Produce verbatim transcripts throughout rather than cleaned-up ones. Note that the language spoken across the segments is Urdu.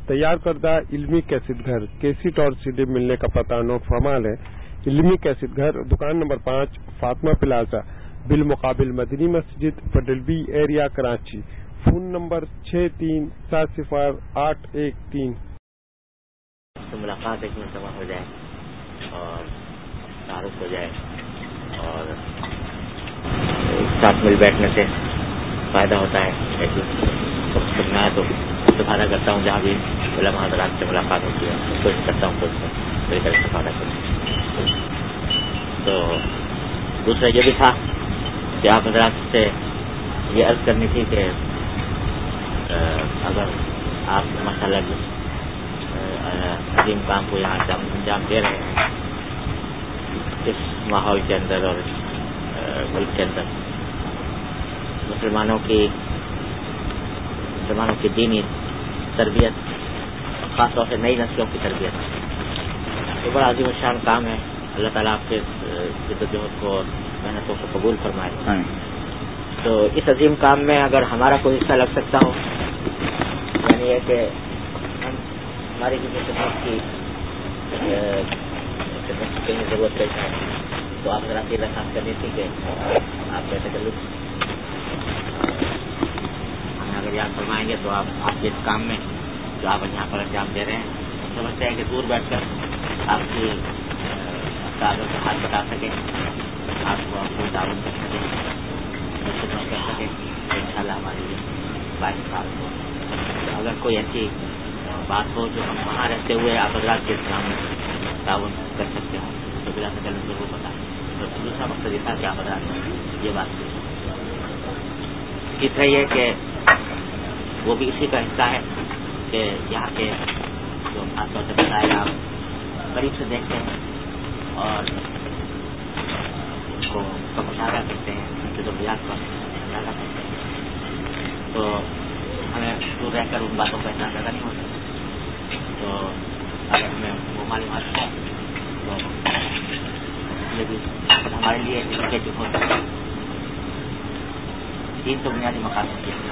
تیار کردہ علمی کیسٹ گھر کیسٹ اور سی ڈی ملنے کا پتہ نوٹ فرما لیں۔ علمی کیسٹ گھر، دکان نمبر پانچ، فاطمہ پلازا، بالمقابل مدنی مسجد، federal B area, Karachi. Phone number چھ تین سات صفر آٹھ ایک تین۔ تو ملاقات ایک مرتبہ ہو جائے اور تعارف ہو جائے اور ساتھ مل بیٹھنے سے فائدہ ہوتا ہے۔ ایک سننا ہے تو استفادہ کرتا ہوں، جہاں بھی علماء حضرات سے ملاقات ہوتی ہے کوشش کرتا ہوں کہ مل کر استفادہ کروں۔ تو دوسرا یہ بھی تھا کہ آپ حضرات سے یہ عرض کرنی تھی کہ اگر آپ مسئلہ عظیم کام کو یہاں انجام دے رہے ہیں اس ماحول کے اندر اور ملک کے اندر، مسلمانوں کی مسلمانوں کی دینی تربیت، خاص طور سے نئی نسلوں کی تربیت، یہ بڑا عظیم الشان کام ہے۔ اللہ تعالیٰ آپ کے جدوجہد کو اور محنتوں کو قبول فرمائے۔ تو اس عظیم کام میں اگر ہمارا کوئی حصہ لگ سکتا ہو، یعنی یہ کہ ہم ہماری بھی خدمت کی خدمت کی ضرورت پیش ہے، تو آپ ذرا یہ درخواست کرنی تھی کہ آپ کا تکلف ہمیں اگر یاد فرمائیں گے تو آپ آپ کے اس کام میں جو آپ یہاں پر انجام دے رہے ہیں، ہم سمجھتے ہیں کہ دور بیٹھ کر آپ کی کاغذ کا ہاتھ بتا سکیں، آپ کو اپنی تعاون کر سکیں، خدمت کر سکیں، تو ان شاء اللہ ہمارے لیے باعث سال ہو۔ اگر کوئی ایسی بات ہو جو ہم وہاں رہتے ہوئے آپ حضرات کے اسلام میں تعاون کر سکتے ہوں تو بلا تکلف ضرور بتائیں۔ تو دوسرا مقصد یہ تھا کہ آپ حضرات یہ بات کی۔ تیسرا یہ کہ وہ بھی اسی کا حصہ ہے کہ یہاں کے جو خاص طور سے مسائل آپ قریب سے دیکھتے ہیں اور ان کو مشاہدہ کرتے ہیں، ان کی ضروریات کا مشاہدہ کرتے ہیں، تو ہمیں دور رہ کر ان باتوں کا اتنا زیادہ نہیں ہو سکتا۔ تو اگر ہمیں وہ معلومات ہے تو یہ بھی ہمارے لیے انڈیکیٹو ہو سکتا ہے۔ تین تو بنیادی مقاصد کے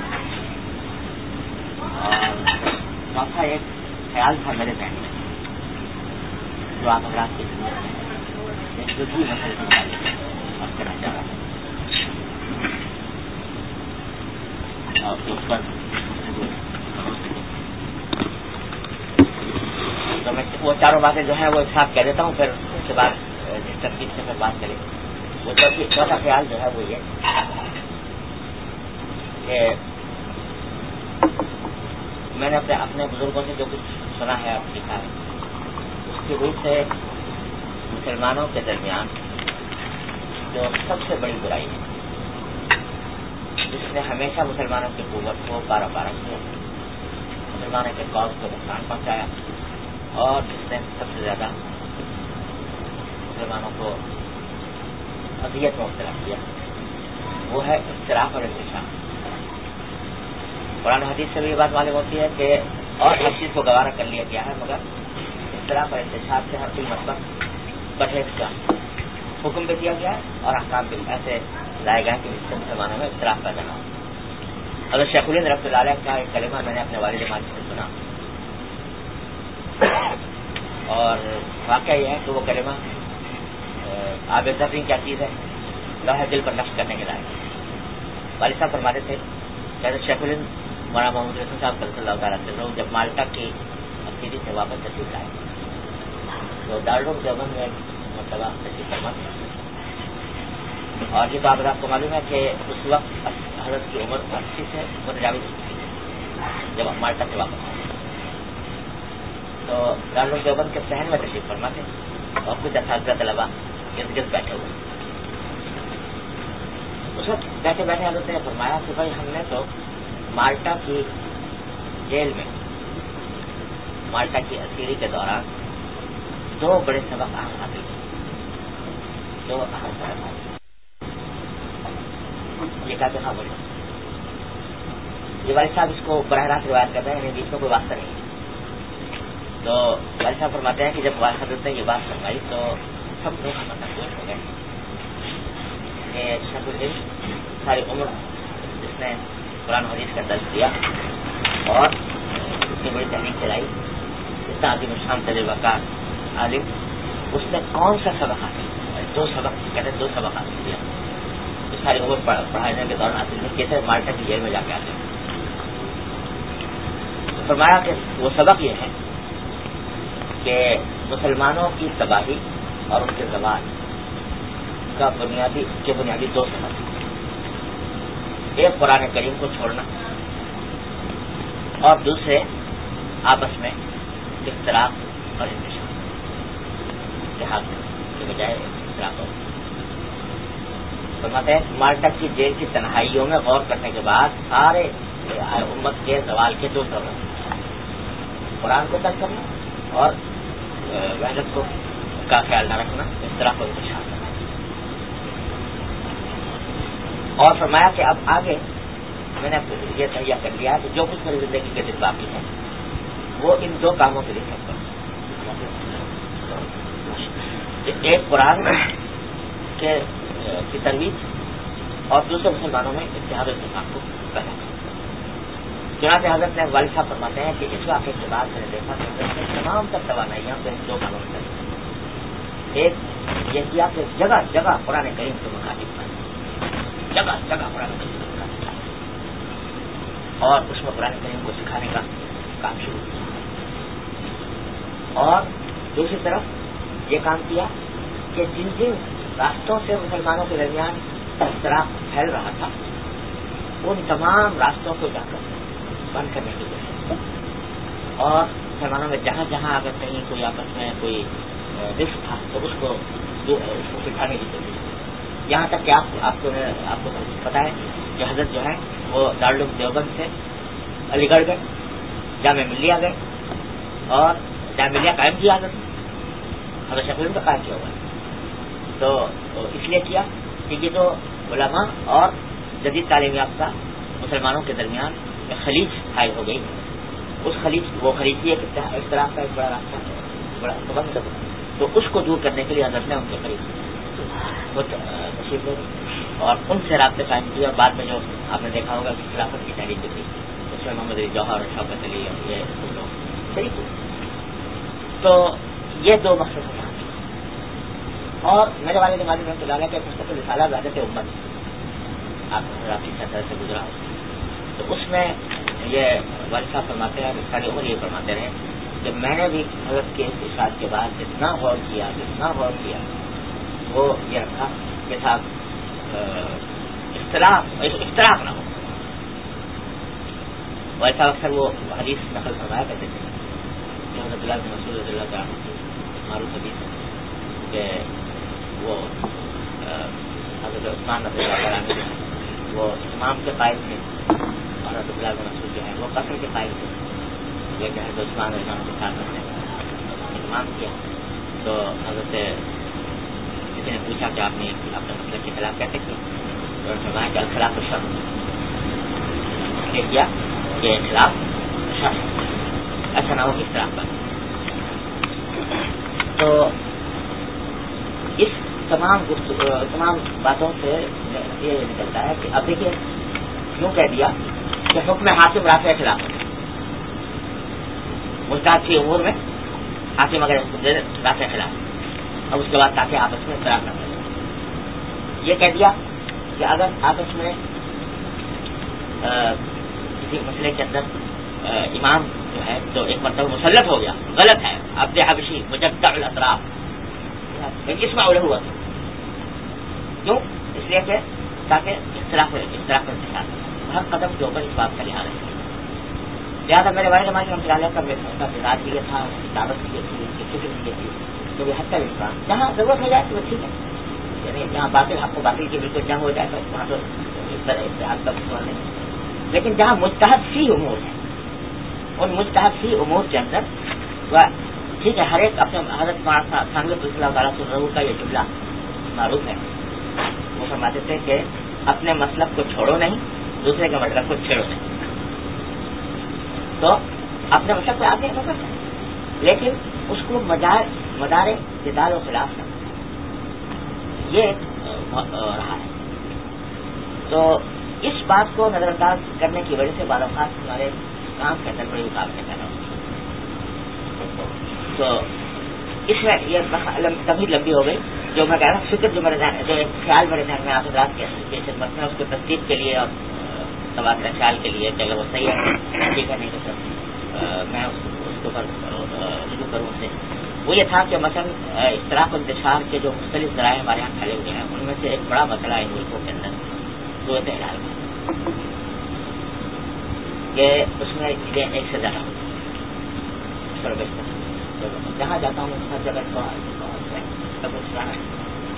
اور چوتھا ایک خیال تھا میرے ذہن میں جو آپ حضرات کی خدمت میں ایک جزوی مسئلے سے متعلق اب کرنا چاہ رہا ہوں اور اس پر تو میں وہ چاروں باتیں جو ہیں وہ ایک ساتھ کہہ دیتا ہوں، پھر اس کے بعد جس ترتیب سے پھر بات کریں۔ وہ چوتھا خیال جو ہے وہ یہ کہ میں نے اپنے اپنے بزرگوں سے جو کچھ سنا ہے اور سیکھا ہے اس کی روح سے مسلمانوں کے درمیان جو سب سے بڑی برائی ہے جس نے ہمیشہ مسلمانوں کی قوت کو پارا پارا کیا، مسلمانوں کے قوم کو نقصان پہنچایا اور جس نے سب سے زیادہ مسلمانوں کو اذیت میں مبتلا کیا، وہ ہے اختلاف اور انتشار۔ قرآن حدیث سے بھی یہ بات معلوم ہوتی ہے کہ اور ہر چیز کو گوارا کر لیا گیا ہے مگر اختلاف اور انتشار سے ہر کوئی مطلب پرہیز کا حکم بھی دیا گیا ہے اور احکام بھی ایسے لائے گئے کہ اس سے مسلمانوں میں اختلاف پیدا نہ ہو۔ حضرت شیخ الہند رحمۃ اللہ علیہ کا ایک کلمہ میں نے اپنے والد ماجد سے سنا اور واقعہ یہ ہے کہ وہ کلمہ آب زرین کیا چیز ہے، لوح دل پر نقش کرنے کے لائق۔ والد صاحب فرماتے تھے کہ حضرت شیخ الہند مولانا محمد رسول صاحب صلی اللہ تعالیٰ عنہ جب مالٹا کی اسیری سے واپس تشریف لائے تو دارالعلوم دیوبند میں مرتبہ تشریف فرما اور یہ تو آپ کو معلوم ہے کہ اس وقت حضرت کی عمر اسی سے متجاوز تھی جب مالٹا سے واپس آئے تو دارالعلوم دیوبند کے صحن میں تشریف فرما تھے اور کچھ اساتذہ طلبا گرد گرد بیٹھے ہوئے۔ اس وقت بیٹھے بیٹھے حضرت نے فرمایا کہ بھائی ہم نے تو مالٹا کی جیل میں مالٹا کی اسیری کے دوران دو بڑے سبق حاصل کیے، دو اہم سبق۔ یہ کہتے ہیں بڑے یہ والد صاحب اس کو براہ راست روایت کرتے ہیں، یعنی بیچ میں کوئی واسطہ نہیں ہے۔ تو والد صاحب فرماتے ہیں کہ جب حضرت نے یہ بات فرمائی تو سب لوگ متفق ہو گئے کہ شیخ الہند ساری عمر جس نے قرآن حدیث کا درس دیا اور اتنی بڑی تحریک چلائی، اتنا عظیم الشان تجربہ کار عالم، اس نے کون سا سبق حاصل کیا؟ دو سبق کہتے ہیں، دو سبق حاصل کیا ساری عمر پڑھانے کے دوران حاصل کیا، کیسے مالٹا کی جیل میں جا کے آتے ہیں۔ تو فرمایا کہ وہ سبق یہ ہے کہ مسلمانوں کی تباہی اور ان کے زوال کا بنیادی کے بنیادی دو سبب، ایک قرآن کریم کو چھوڑنا اور دوسرے آپس میں اختلاف اور انتشار، اتحاد کے بجائے اختلاف اور فرماتے ہیں مالٹا کی جیل کی تنہائیوں میں غور کرنے کے بعد سارے امت کے زوال کے دو سبب، قرآن کو ترک کرنا اور وحدت کو کا خیال نہ رکھنا، اختلاف اور انتشار کرنا۔ اور فرمایا کہ اب آگے میں نے یہ تہیا کر لیا کہ جو کچھ میری زندگی کے دن باقی ہے وہ ان دو کاموں کے لیے کرتا ہوں، ایک قرآن کے کی ترویج اور دوسرے مسلمانوں میں اتحاد و اتفاق کو پیدا کرنا۔ چنانچہ حضرت نے والد صاحب فرماتے ہیں کہ اس واقعے کے بعد میں نے دیکھا کہ حضرت نے تمام تر توانائیاں ان دو کاموں میں کر، ایک یہ کیا کہ جگہ جگہ قرآن کریم کے مخاطب بنائے، جگہ جگہ قرآن کریم کے مخاطب بنائے اور اس میں قرآن کریم کو سکھانے کا کام شروع کیا، اور دوسری طرف یہ کام کیا کہ جن جن راستوں سے مسلمانوں کے درمیان اختلاف پھیل رہا تھا ان تمام راستوں کو جا کر بند کرنے کی کوشش، اور مسلمانوں میں جہاں جہاں اگر کہیں کوئی آپس میں کوئی رسک تھا تو اس کو اس کو سکھانے کی کوشش، یہاں تک کہ آپ آپ کو آپ کو پتا ہے کہ حضرت جو ہے وہ دارالعلوم دیوبند سے علی گڑھ گئے، جامعہ ملیہ گئے اور جامعہ ملیہ قائم کیا حضرت حضرت شیخ الہند کا قائم کیا ہوا ہے۔ تو اس لیے کیا کہ یہ جو علماء اور جدید تعلیم یافتہ مسلمانوں کے درمیان خلیج حائل ہو گئی، اس خلیج وہ خلیج بھی ایک اختلاف کا ایک بڑا راستہ بڑا سبب، تو اس کو دور کرنے کے لیے حضرت نے ان کے قریب وہ تشریف لے اور ان سے رابطے قائم کیے، اور بعد میں جو آپ نے دیکھا ہوگا کہ خلافت کی تحریک تھی اس میں محمد علی جوہر اور شوکت علی اور یہ سب لوگ شریک ہوئے۔ تو یہ دو مقصد ہیں، اور میرے والد والد رحمۃ اللہ علیہ کے مستقل رسالہ وحدت امت آپ آپ کی سطح سے گزرا، تو اس میں یہ والد صاحب فرماتے ہیں، ساری عمر یہ فرماتے رہے کہ میں نے بھی حضرت کے اس ارشاد کے بعد جتنا غور کیا جتنا غور کیا وہ یہ رکھا کہ صاحب اختلاف اختلاف نہ ہو۔ والد صاحب اکثر وہ حدیث نقل فرمایا کرتے تھے کہ حضرت اللہ بن مسعود رضی اللہ تعالیٰ معروف حدیث کہ وہ حضرت عثمان رضی اللہ تعالیٰ عنہ وہ امام کے قائد تھے اور حضرت اللہ بن مسعود جو ہے وہ قصر کے قائد تھے، یہ جو ہے عثمان رضی اللہ کے ساتھ نے امام کیا۔ تو حضرت کسی نے پوچھا کہ آپ نے اپنے مسلک کے خلاف کیسے کیا، تو انہوں نے فرمایا کہ الخلاف شر، اس لیے کیا کہ خلاف شر ایسا نہ ہو کہ اختلاف بنے۔ تو اس تمام تمام باتوں سے یہ نکلتا ہے کہ اب دیکھیے کیوں کہہ دیا کہ حکم حاکم رافع خلاف مستحد کی امور میں حاکم اگر رافع خلاف، اب اس کے بعد تاکہ آپس میں اختلاف نہ کرے، یہ کہہ دیا کہ اگر آپس میں کسی مسئلے کے اندر امام جو ہے تو ایک مرتبہ مسلط ہو گیا، غلط ہے، عبد حبشی مجدع الاطراف اس میں اولے ہوا تھا، کیوں؟ اس لیے کہ تاکہ اختلاف اختلاف میں انتشار ہر قدم کے اوپر اس بات کا لحاظ ہے۔ لہٰذا میرے والد ہمارے رحمۃ اللہ علیہ کا مزاج یہ تھا، اس کی دعوت یہ تھی، اس کی فکر یہ تھی کہ وہ حتی الامکان جہاں ضرورت ہو جائے تو وہ ٹھیک ہے، یعنی جہاں باطل حق و باطل کی بالکل جنگ ہو جائے تو وہاں تو اس طرح اتحاد کا سوال نہیں، لیکن جہاں مجتہد فی امور ہے ان مجتہد فی امور کے اندر ٹھیک ہے، ہر ایک اپنے حضرت ثانوی رضی اللہ تعالیٰ عنہ کا یہ جملہ معروف ہے، وہ فرماتے تھے کہ اپنے مسلک کو چھوڑو نہیں، دوسرے کے مسلک کو چھیڑو نہیں، تو اپنے مسلک پہ آگے نظر ہے لیکن اس کو مدار مدار جدال و خلاف ہے، یہ رہا ہے۔ تو اس بات کو نظر انداز کرنے کی وجہ سے بعض اوقات ہمارے کام کے اندر بڑی رکاوٹیں پیدا ہوتی ہیں۔ تو اس میں یہ تمہید لمبی ہو گئی. جو میں کہہ رہا ہوں فکر جو میرے جو ایک خیال میرے ذہن میں آپ حضرات کے خدمت میں اس کو تصدیق کے لیے اور تبادلہ خیال کے لیے کہ اگر وہ صحیح ہے ٹھیک ہے نہیں تو سر میں اس کے اوپر رجوع کروں سے وہ یہ تھا کہ مثلا اشتراک و انتشار کے جو مختلف ذرائع ہمارے یہاں پھیلے ہوئے ہیں ان میں سے ایک بڑا مسئلہ ان ملکوں کے اندر صورت حال کا کہ اس میں چیزیں ایک سے زیادہ جہاں جاتا ہوں ہر جگہ سب کچھ رہا ہے.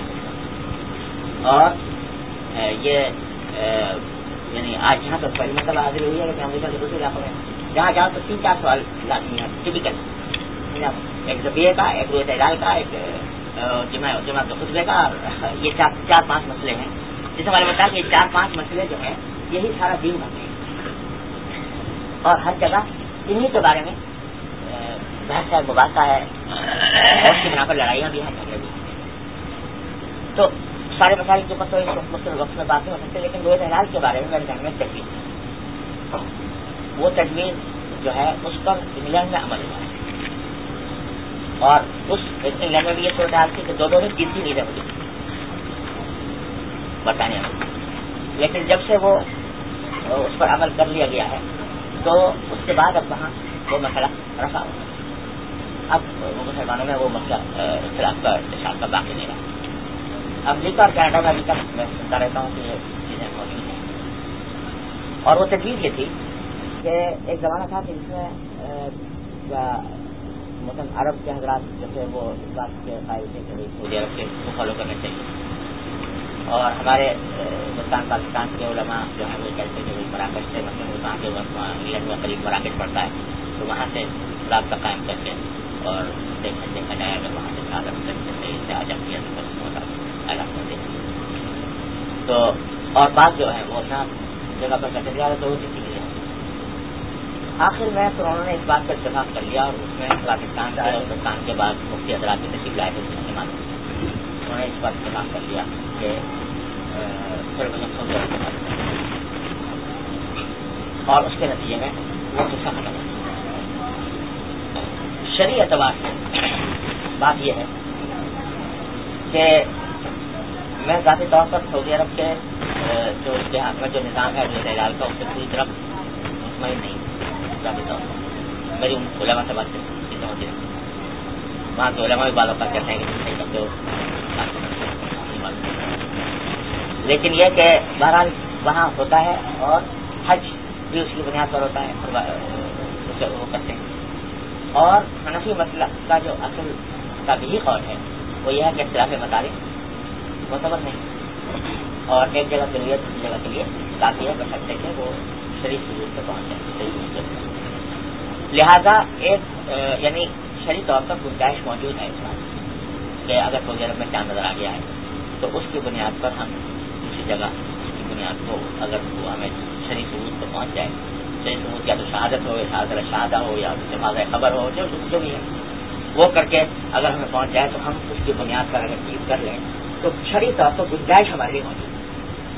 اور یہ یعنی آج یہاں تو پہلی مرتبہ حاضر ہوئی ہے کہ امریکہ کے دوسرے علاقوں میں جہاں جاؤ تو تین چار سوال لازمی ہے ٹپیکل ایک زبیے کا ایک رویت ہلال کا ایک جماعت کے خطبے کا اور یہ چار چار پانچ مسئلے ہیں جس ہمارے بتا کہ یہ چار پانچ مسئلے جو ہیں یہی سارا دین بنتے ہیں اور ہر جگہ انہیں کے بارے میں بحث ہے مباحثہ ہے اور اس کی بنا پر لڑائیاں بھی ہیں جھگڑے بھی. تو سارے مسائل کے اوپر تو اس مختلف وقت میں باتیں ہو سکتی ہیں لیکن رویت ہلال کے بارے میں میرے ذہن میں تجویز وہ تجویز جو ہے اس پر انگلینڈ میں عمل ہوا ہے اور اس انگلینڈ میں بھی یہ صورتحال تھی کہ دو دو میں تین تین عیدیں ہوتی برطانیہ میں. لیکن جب سے وہ اس پر عمل کر لیا گیا ہے تو اس کے بعد اب وہاں وہ مسئلہ رفع ہوا. اب مسلمانوں میں وہ مسئلہ اختلاف کا انتشار کا باقی نہیں رہا. امریکہ اور کینیڈا میں ابھی تک میں سنتا رہتا ہوں کہ یہ چیزیں موجود ہیں اور وہ تجویز یہ تھی کہ ایک زمانہ تھا کہ جس میں مثلاً عرب کے حضرات جیسے وہ اس بات کے قائل تھے کہ سعودی عرب کے کو فالو کرنے چاہیے اور ہمارے ہندوستان پاکستان کے علماء جو ہیں وہ کہتے ہیں کہ وہ مراکش سے مثلاً وہاں کے انگلینڈ میں قریب مراکش پڑتا ہے تو وہاں سے رابطہ قائم کر کے اور دیکھا دیکھا جائے اگر وہاں سے عالم سے آ جاتی ہے تو اور بات جو ہے وہ اپنا جگہ پر کرتے جا رہے تو وہ کسی کے لیے آخر میں تو انہوں نے اس بات پر اتفاق کر لیا اور اس میں پاکستان سے ہندوستان کے بعد مفتی حضرات کی تشریف لائے تھے استعمال انہوں نے اس بات اتفاق کر لیا کہ اور اس کے نتیجے میں وہ قصہ ختم ہو. شرعی اعتبار سے بات یہ ہے کہ میں ذاتی طور پر سعودی عرب کے جو اتحاد میں جو نظام ہے رویت ہلال کا اس سے پوری طرف مطمئن نہیں ذاتی طور پر. میری ان علماء سے بات چیزیں ہوتی ہیں وہاں کے علماء بھی بعض اوقات کہتے ہیں کہ تم صحیح کرتے ہو لیکن یہ کہ بہرحال وہاں ہوتا ہے اور حج بھی اس کی بنیاد پر ہوتا ہے اسے وہ کرتے ہیں. اور حنفی مسلک کا جو اصل کا بھی قول ہے وہ یہ ہے کہ اختلاف مطالب معتبر نہیں اور ایک جگہ کے لیے دوسری جگہ کے لیے کافی ہے بشرطے کہ وہ شریف ثبوت پہ پہنچ جائے. لہذا ایک یعنی شرعی طور پر گنجائش موجود ہے اس بات کہ اگر سعودی عرب میں چاند نظر آ گیا ہے تو اس کی بنیاد پر ہم دوسری جگہ اس کی بنیاد کو اگر وہ ہمیں شریف ثبوت پہ پہنچ جائے شریف ثبوت یا تو شہادت ہو یا شہادت شہادہ ہو یا جماعت خبر ہو جو جو بھی ہے وہ کر کے اگر ہمیں پہنچ جائے تو ہم اس کی بنیاد پر اگر چیز کر لیں تو شرعی طور پر گنجائش ہمارے لیے موجود ہے.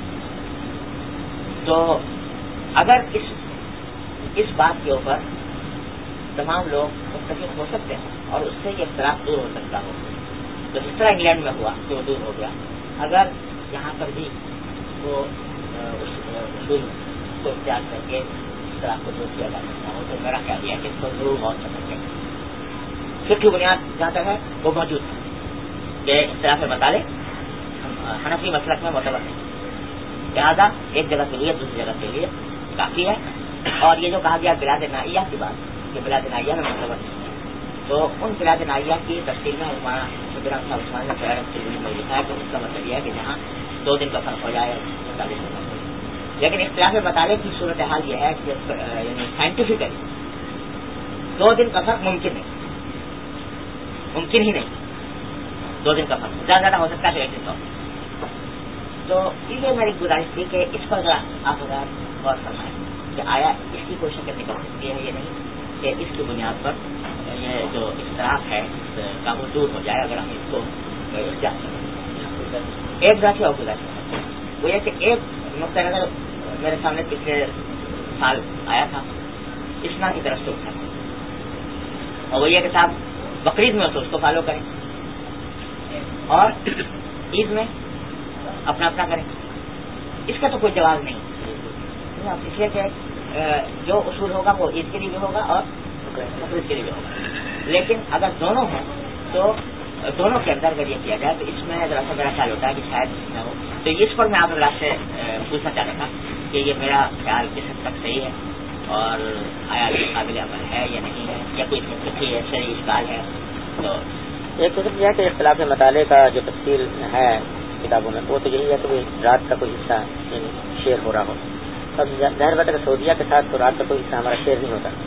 تو اگر اس اس بات کے اوپر تمام لوگ متفق ہو سکتے ہیں اور اس سے یہ اختلاف دور ہو سکتا ہو تو جس طرح انگلینڈ میں ہوا کہ وہ دور ہو گیا اگر یہاں پر بھی وہ اصول کو اختیار کر کے اس طرح کو دور کیا جا سکتا ہو تو میرا خیال یہ ہے کہ اس کو ضرور غور کر سکتے ہیں. فقہ کی بنیاد جہاں تک ہے وہ موجود ہے کہ اختلاف مطالب حنفی مسلک میں معتبر نہیں لہٰذا ایک جگہ کے لیے دوسری جگہ کے لیے کافی ہے. اور یہ جو کہا گیا بلاد نائیہ کی بات کہ بلاد نائیہ میں معتبر نہیں ہے تو ان بلاد نائیہ کی تفصیل میں عثمان عثمان نے خیر میں لکھا ہے کہ اس کا مطلب یہ ہے کہ جہاں دو دن کا فرق ہو جائے مطالعے سے لیکن اختلاف مطالعے کی صورتحال یہ ہے کہ یعنی سائنٹیفکلی دو دن کا فرق ممکن نہیں ممکن ہی نہیں دو دن کا فرق زیادہ زیادہ ہو سکتا ہے ایک دن کا. تو یہ میری گزارش تھی کہ اس پر ذرا آپ اگر غور فرمائیں کہ آیا اس کی کوئی شکل نکل سکتی ہے یہ نہیں کہ اس کی بنیاد پر یہ جو اختلاف ہے کا وہ دور ہو جائے اگر ہم اس کو اختیار کریں. ایک ذاتی اور گزارش وہ یہ کہ ایک نقطۂ نظر میرے سامنے پچھلے سال آیا تھا اسنا کی طرف سے اٹھا اور وہ یہ کہ صاحب بقرعید میں تو اس کو فالو کریں اور عید میں اپنا اپنا کریں. اس کا تو کوئی جواز نہیں, اس لیے کہ جو اصول ہوگا وہ عید کے لیے بھی ہوگا اور بقرعید کے لیے بھی ہوگا. لیکن اگر دونوں ہوں تو دونوں کے اندر اگر یہ کیا جائے تو اس میں ذرا سا میرا خیال ہوتا ہے کہ شاید نہ ہو. تو اس پر میں آپ حضرات سے پوچھنا چاہ رہا تھا کہ یہ میرا خیال کس حد تک صحیح ہے اور آیا یہ قابل عمل ہے یا نہیں ہے, یا کوئی فقہی ہے شرعی اشکال ہے. تو ایک قسم یہ ہے کہ اختلاف مطالعے کا جو تفصیل ہے کتابوں میں وہ تو یہی ہے کہ رات کا کوئی حصہ شیئر ہو رہا ہو. اب ظاہر بات ہے کہ سعودیہ کے ساتھ تو رات کا کوئی حصہ ہمارا شیئر نہیں ہوتا.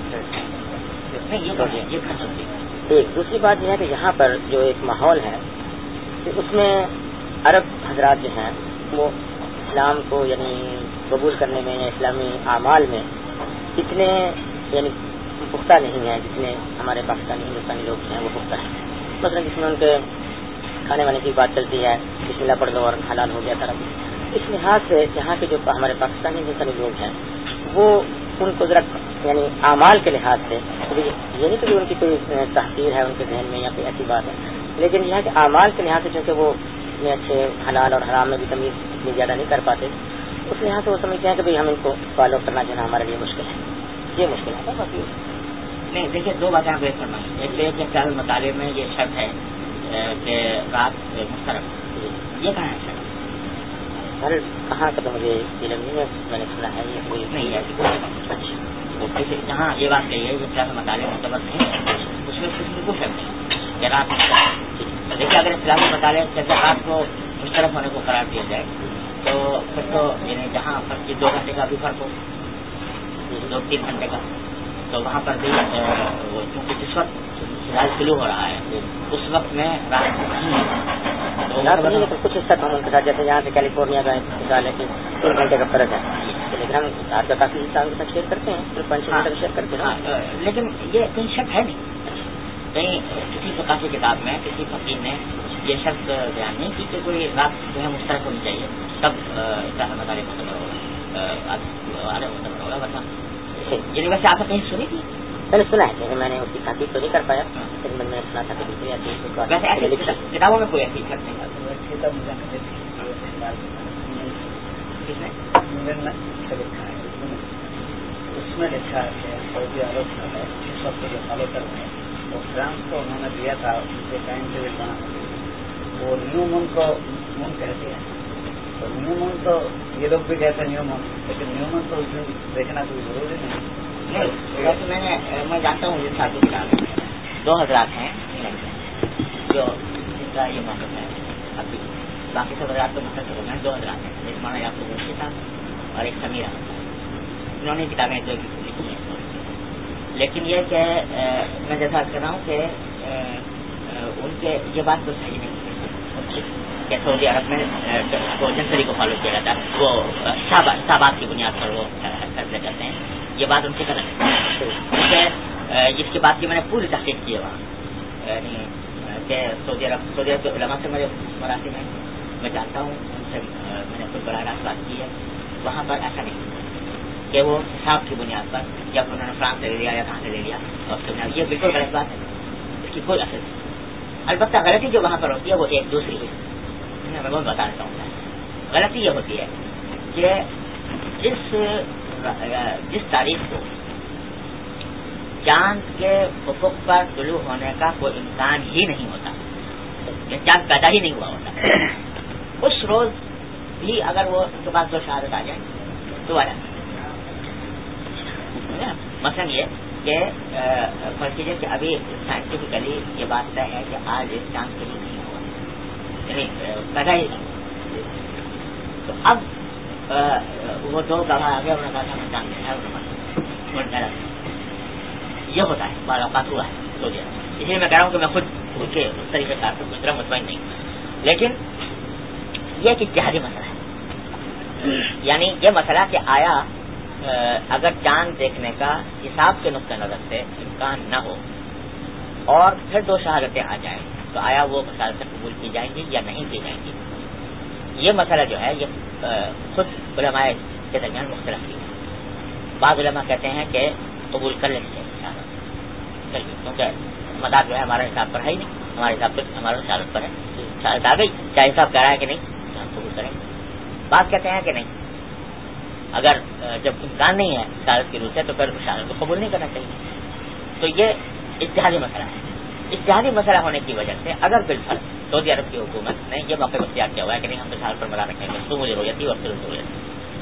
ایک دوسری بات یہ ہے کہ یہاں پر جو ایک ماحول ہے کہ اس میں عرب حضرات جو ہیں وہ اسلام کو یعنی قبول کرنے میں یا اسلامی اعمال میں اتنے یعنی پختہ نہیں ہیں جتنے ہمارے پاکستانی ہندوستانی لوگ ہیں وہ پختہ ہیں. مثلا جس میں ان کے کھانے وانے کی بات چلتی ہے بسم اللہ پڑھ دو اور حلال ہو گیا سارا کچھ. اس لحاظ سے یہاں کے جو ہمارے پاکستانی ہندوستانی لوگ ہیں وہ ان کو ذرا یعنی اعمال کے لحاظ سے یہ نہیں کہ ان کی کوئی تحقیر ہے ان کے ذہن میں یا کوئی ایسی بات ہے, لیکن یہ ہے کہ اعمال کے لحاظ سے چونکہ وہ اتنے اچھے حلال اور حرام میں بھی تمیز اتنی زیادہ نہیں کر پاتے, اس لحاظ سے وہ سمجھتے ہیں کہ بھائی ہم ان کو فالو کرنا جو ہے ہمارے لیے مشکل ہے. یہ مشکل ہے باقی نہیں. دیکھیے دو باتیں آپ فرمائیں. ایک تو یہ کہ خیال مطالعے میں یہ شرط ہے کہ رات مشترک, یہ کہاں ہے شرط؟ سر کہاں کا تو مجھے علم نہیں ہے, میں نے سنا ہے یہ کوئی نہیں ہے. اچھا جہاں یہ بات کہی ہے کہ خیال مطالعے معتبر نہیں اس میں بالکل شرط نہیں کہ رات مشترک. دیکھیے اگر اسلامی مطالعے سے رات کو مشترک ہونے کو قرار دیا جائے تو پھر تو یعنی جہاں پر دو گھنٹے کا بھی فرق ہو, دو تین گھنٹے کا, تو وہاں پر بھی کیونکہ جس وقت فلحال شروع ہو رہا ہے اس وقت میں رات نہیں ہے. کچھ حصہ ہم ان کے ساتھ جیسے یہاں سے کیلیفورنیا کا مثال ہے کہ تین گھنٹے کا فرق ہے, لیکن ہم رات کا کافی حصہ ان کے ساتھ شیئر کرتے ہیں, پھر پانچ چھ گھنٹے کا شیئر کرتے ہیں. لیکن یہ کہیں شک ہے نہیں, کہیں کسی فقاہی کتاب میں کسی فقیر نے یہ شرط بیان نہیں کی کہ کوئی رات جو ہے مشترک ہونی چاہیے تب اصلاح مطالعے معتبر ہوگا معتبر ہوگا. ورنہ یعنی ویسے آپ نے کہیں سنی تھی؟ میں نے سنا ہے, میں نے اس کی تحقیق تو نہیں کر پایا, لیکن میں نے سنا تھا کہ ویسے ایسی کتابوں میں کوئی ایسی شرط نہیں. اس میں لکھا ہے سعودی عرب ہے اس وقت جو فالو کر رہے ہیں اور فرانس کو انہوں نے دیا تھا ان کے ٹائم ٹیبل بنا, وہ نیو مون کو مون کہتے ہیں. تو نیو مون تو یہ لوگ بھی کہتے ہیں نیو مون, لیکن نیو مون تو اس دن دیکھنا کوئی ضروری نہیں. ویسے میں نے میں جانتا ہوں یہ ساتھی کتاب دو حضرات ہیں جو جن کا یہ موقف ہے ابھی, باقی سب حضرات تو مختلف ہو گئے ہیں. دو حضرات ہیں, ایک مولانا یعقوب رشید صاحب اور ایک سمیرہ, انہوں نے کتابیں جو لکھی ہیں. لیکن یہ کہ میں جیسا کر رہا ہوں کہ ان کے یہ بات تو صحیح نہیں کہ سعودی عرب میں وہ جنسری کو فالو کیا جاتا ہے, وہ حسابات کی بنیاد پر وہ فیصلے کرتے ہیں. یہ بات ان سے غلط ہے. جس کی بات کی میں نے پوری تحقیق کی ہے وہاں, یعنی کہ سعودی عرب سعودی عرب کے علماء سے میرے مراسم میں میں جانتا ہوں, ان سے میں نے خود براہ راست بات کی ہے. وہاں پر ایسا نہیں کہ وہ حساب کی بنیاد پر جب انہوں نے فرانس سے لے لیا یا کہاں سے لے لیا اور اس کی بنیاد, یہ بالکل غلط بات ہے, اس کی کوئی اثر نہیں. البتہ غلطی جو وہاں پر ہوتی ہے وہ ایک دوسری ہے, میں بہت بتانا چاہوں گا. غلطی یہ ہوتی ہے کہ جس جس تاریخ کو چاند کے افق پر طلوع ہونے کا کوئی امکان ہی نہیں ہوتا, یا چاند پیدا ہی نہیں ہوا ہوتا, اس روز بھی اگر وہ ان کے پاس دو شہادت آ جائیں تو آ جائیں. مثلا یہ کہ فرض کیجیے کہ ابھی سائنٹیفکلی یہ بات طے ہے کہ آج ایک چاند طلوع نہیں ہوا, یعنی پیدا ہی نہیں. تو اب وہ دو گواہ آگے انہوں نے کہا ہمیں چاند دیکھا ہے, یہ ہوتا ہے بعض اوقات ہوا ہے تو دیا. اس لیے میں کہہ رہا ہوں کہ میں خود ان کے اس طریقے کار سے کچھ طرح مطمئن نہیں, لیکن یہ کہ جہادی مسئلہ ہے. یعنی یہ مسئلہ کہ آیا اگر چاند دیکھنے کا حساب کے نقطۂ نظر سے امکان نہ ہو اور پھر دو شہادتیں آ جائیں تو آیا وہ شہادتیں قبول کی جائیں گی یا نہیں کی جائیں گی. یہ مسئلہ جو ہے یہ خود علماء کے درمیان مختلف ہے. بعض علماء کہتے ہیں کہ قبول کر لیں گے شہادت, کیونکہ مدار جو ہے ہمارے حساب پر ہے ہی نہیں, ہمارے حساب سے ہمارے رسالت پر ہے. رسالت آ گئی, چاہے صاحب کہہ رہا ہے کہ نہیں تو ہم قبول کریں گے. بات کہتے ہیں کہ نہیں, اگر جب امکان نہیں ہے رسالت کی روح سے تو پھر رسالت کو قبول نہیں کرنا چاہیے. تو یہ اجتہادی مسئلہ ہے. اجتہادی مسئلہ ہونے کی وجہ سے اگر بالفرض سعودی عرب کی حکومت نے یہ موقع اختیار کیا ہوا ہے کہ نہیں ہم رسالت پر مدار رکھیں گے, تو مجھے رویتی اور پھر ضرورت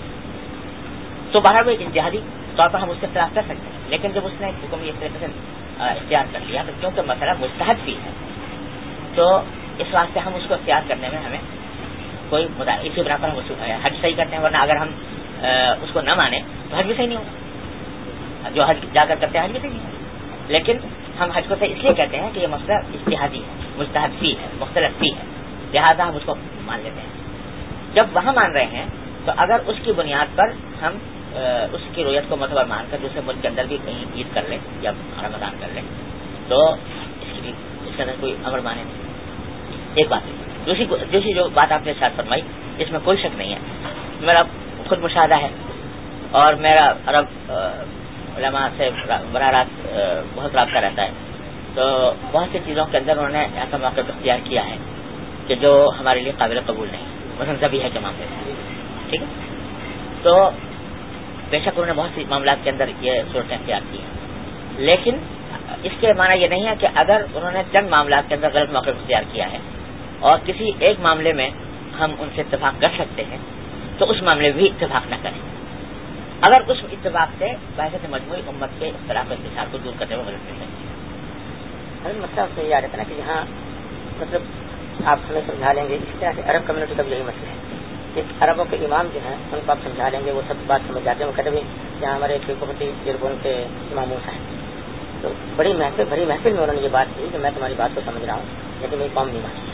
تو باہر وہ اجتہادی طور پر ہم اس سے اختلاف کر سکتے ہیں. لیکن جب اس نے حکم اس طریقے سے اختیار کر لیا تو کیونکہ مسئلہ مجتہد بھی ہے تو اس واسطے ہم اس کو اختیار کرنے میں ہمیں کوئی اسی بنا پر ہم حج صحیح کرتے ہیں, ورنہ اگر ہم اس کو نہ مانیں تو حج بھی صحیح نہیں ہوگا. جو حج جا کر کرتے ہیں حج بھی صحیح نہیں ہوگا. لیکن ہم حج کو صحیح اس لیے کہتے ہیں کہ یہ مسئلہ اجتہادی ہے, مجتہد فی ہے, مختلف فی ہے, لہذا ہم اس کو مان لیتے ہیں. جب وہاں مان رہے ہیں تو اگر اس کی بنیاد پر ہم اس کی رویت کو معتبر مان کر دوسرے ملک کے اندر بھی کہیں عید کر لیں یا رمضان کر لیں تو اس کی اس کے اندر کوئی امر مانے نہیں. ایک بات دوسری دوسری جو بات آپ نے ساتھ فرمائی اس میں کوئی شک نہیں ہے, میرا خود مشاہدہ ہے اور میرا عرب علماء سے براہ راست بہت رابطہ رہتا ہے. تو بہت سی چیزوں کے اندر انہوں نے ایسا موقع اختیار کیا ہے کہ جو ہمارے لیے قابل قبول نہیں, مثلا ذبیحہ کے معاملے میں. ٹھیک ہے, تو بے شک انہوں نے بہت سی معاملات کے اندر یہ صورتیں اختیار کی ہیں, لیکن اس کے معنی یہ نہیں ہے کہ اگر انہوں نے چند معاملات کے اندر غلط موقع اختیار کیا ہے اور کسی ایک معاملے میں ہم ان سے اتفاق کر سکتے ہیں تو اس معاملے میں بھی اتفاق نہ کریں اگر اس اتفاق سے بحث مجموعی امت کے اختلاف انتشار کو دور کرنے میں مدد مل سکتی ہے. مسئلہ اس سے یہ آ رہتا ہے نا کہ یہاں مطلب آپ ہمیں سمجھا لیں گے, اسی طرح سے عرب کمیونٹی کا بھی یہی مسئلہ ہے کہ عربوں کے امام جو ہیں ان کو آپ سمجھا لیں گے, وہ سب بات سمجھ جاتے ہیں. وہ کہتے ہیں جہاں ہمارے ایک بہت ہی جرگون کے امام موسیٰ ہیں تو بڑی محفل بھری محفل میں انہوں نے یہ بات کی کہ میں تمہاری بات کو سمجھ رہا ہوں لیکن میری قوم نہیں مانتی.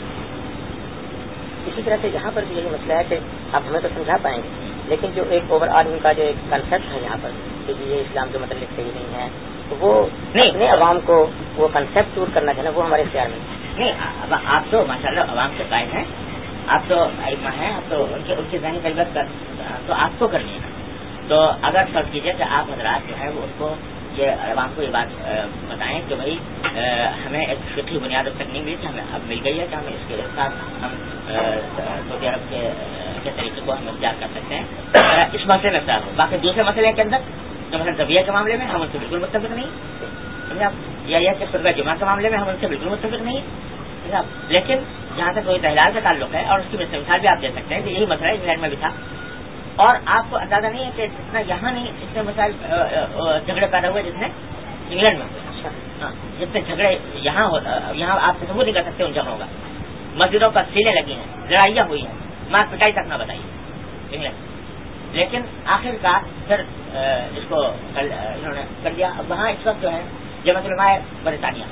اسی طرح سے یہاں پر بھی یہی مسئلہ ہے کہ آپ ہمیں تو سمجھا پائیں گے لیکن جو ایک اوور آل ان کا جو ایک کنسیپٹ ہے یہاں پر کہ یہ اسلام کے متعلق صحیح نہیں ہے تو وہ اپنے عوام کو وہ کنسیپٹ دور کرنا چاہنا وہ ہمارے اختیار میں نہیں. آپ تو ماشاء اللہ عوام سے قائم ہیں, آپ تو ائمہ ہیں, آپ تو ان کے ان کی ذہنی تربیت کر تو آپ کو کرنی ہے. تو اگر فرض کیجیے کہ آپ حضرات جو ہے وہ اس کو یہ عوام کو یہ بات بتائیں کہ بھائی ہمیں ایک فقہی بنیاد اب تک نہیں ملی تھی, ہمیں اب مل گئی ہے کہ ہم اس کے ساتھ ہم سعودی عرب کے کے طریقے کو ہم اختیار کر سکتے ہیں اس مسئلے میں اختیار ہو. باقی دوسرے مسئلے کے اندر جو مثلا ذبیحہ کے معاملے میں ہم ان سے بالکل متفق نہیں سمجھا, یا یہ کہ خطبہ جمعہ کے معاملے میں ہم ان سے بالکل متفق نہیں سمجھا. لیکن جہاں تک کوئی تحلال کا تعلق ہے اور اس کی مثال بھی آپ دے سکتے ہیں کہ یہی مسئلہ انگلینڈ میں بھی تھا اور آپ کو اندازہ نہیں ہے کہ جتنا یہاں نہیں اتنے مسائل جھگڑے پیدا ہوئے جتنے انگلینڈ میں ہوئے. ہاں, جتنے جھگڑے یہاں یہاں آپ تصور نہیں کر سکتے ان جگہوں کا. مسجدوں پر سیلیں لگی ہیں, لڑائیاں ہوئی ہیں, مار پٹائی تک نہ بتائیے انگلینڈ. لیکن آخر کار پھر اس کو انہوں نے کر دیا. اب وہاں اس وقت جو ہے جمعیت علماء برطانیہ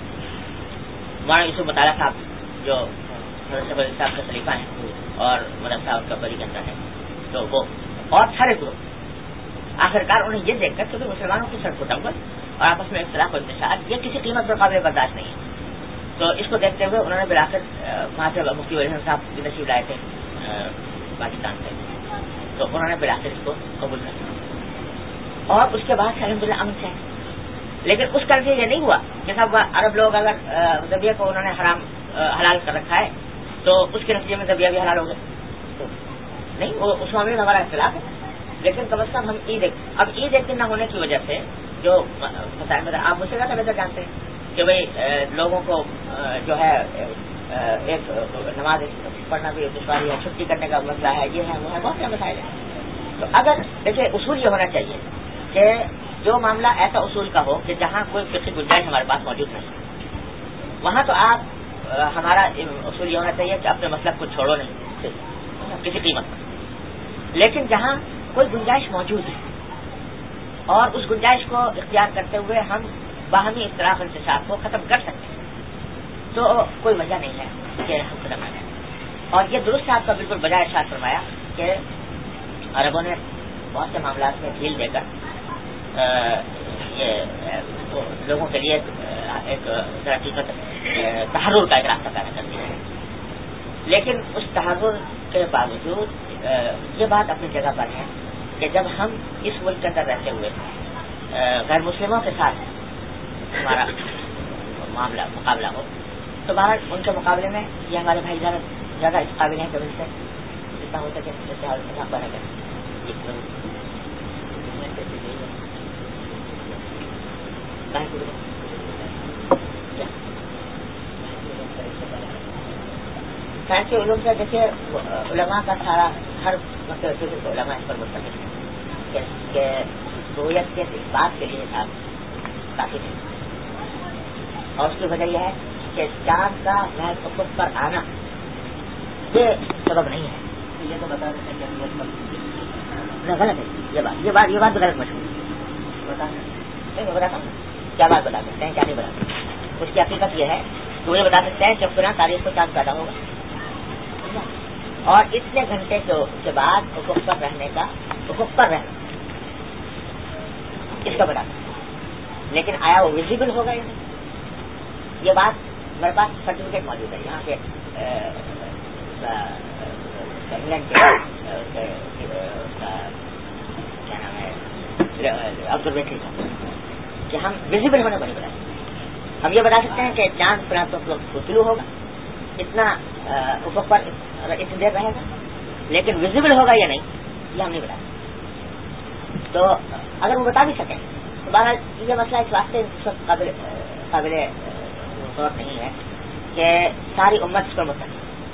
مولانا یوسف مطالعہ صاحب جو حضرت صاحب کے خلیفہ ہیں اور مدرسہ ان کا بری کے اندر ہے تو وہ اور سارے گروپ آخر کار انہیں یہ دیکھ کر کیونکہ مسلمانوں کی سڑک ڈمبل اور آپس میں اختلاف و انتشار یہ کسی قیمت پر قابل برداشت نہیں ہے. تو اس کو دیکھتے ہوئے انہوں نے بلاخر وہاں سے مفتی ولی صاحب کی تشریف لائے تھے پاکستان سے, تو انہوں نے بلاخر اس کو قبول کر لیا اور اس کے بعد سے الحمد للہ امن سے. لیکن اس طرح سے یہ نہیں ہوا کہ صاحب عرب لوگ اگر ذبیحہ کو انہوں نے حرام حلال کر رکھا ہے تو اس کے نتیجے میں ذبیحہ بھی حلال ہو گئے نہیں. وہ اس معاملے میں ہمارا اختلاف ہے لیکن کم از کم ہم عید اب عید ایک دن نہ ہونے کی وجہ سے جو مسائل آپ مجھ سے زیادہ بہتر جانتے ہیں کہ بھائی لوگوں کو جو ہے ایک نماز پڑھنا بھی دشواری ہے, چھٹی کرنے کا مسئلہ ہے, یہ ہے وہ ہے, بہت سے مسائل ہیں. تو اگر دیکھیے اصول یہ ہونا چاہیے کہ جو معاملہ ایسا اصول کا ہو کہ جہاں کوئی فقہی گنجائش ہمارے پاس موجود نہیں وہاں تو آپ ہمارا اصول یہ ہونا چاہیے کہ اپنے مسلک کو چھوڑو نہیں کسی قیمت پر. لیکن جہاں کوئی گنجائش موجود ہے اور اس گنجائش کو اختیار کرتے ہوئے ہم باہمی اختلاف انتشار کو ختم کر سکتے ہیں تو کوئی وجہ نہیں ہے کہ ہم ختم نہ کریں. اور یہ درست آپ کا بالکل بجائے ارشاد فرمایا کہ عربوں نے بہت سے معاملات میں ڈھیل دے کر یہ لوگوں کے لیے ایک حقیقت تحرر کا ایک راستہ پیدا کر دیا ہے. لیکن اس تحرر کے باوجود یہ بات اپنی جگہ پر ہے کہ جب ہم اس ملک کے اندر رہتے ہوئے غیر مسلموں کے ساتھ ہمارا معاملہ مقابلہ ہو. تو بہرحال ان کے مقابلے میں یہ ہمارے بھائی زیادہ زیادہ اس قابل ہیں کہ ان سے جتنا ہو سکے بنا کر سائنس کے علوم سے دیکھیے علماء کا سارا ہر مطلب علماء اس پر متفق ہے کہ رویت کے اس بات کے لیے صاحب کافی ہے. اور اس کی وجہ یہ ہے کہ چاند کا محض افق پر آنا یہ سبب نہیں ہے. یہ تو بتا دیتے ہیں غلط ہے یہ بات یہ بات یہ بات غلط مشہور بتا نہیں میں بتاتا ہوں کیا بات بتا سکتے ہیں کیا نہیں بتا سکتے. اس کی حقیقت یہ ہے کہ وہ یہ بتا سکتے ہیں کہ فلاں تاریخ کو چاند پیدا ہوگا اور اتنے گھنٹے کے بعد افق پر رہنے کا افق پر رہنا اس کا بتا سکتے. لیکن آیا وہ ویزیبل ہوگا یا نہیں یہ بات میرے پاس سرٹیفکیٹ موجود ہے یہاں کے انگلینڈ کے کیا نام ہے آبزرویٹری کا کہ ہم ویزیبل ہونے بنے بتائیں. ہم یہ بتا سکتے ہیں کہ چاند فلاں تو طلوع ہوگا اتنا افق پر اتنی دیر رہے گا لیکن ویزیبل ہوگا یا نہیں یہ ہم نہیں بتا سکتے. تو اگر وہ بتا بھی سکیں تو بہرحال یہ مسئلہ اس واسطے اس وقت قابل قابل غور نہیں ہے کہ ساری امت اس پر متفق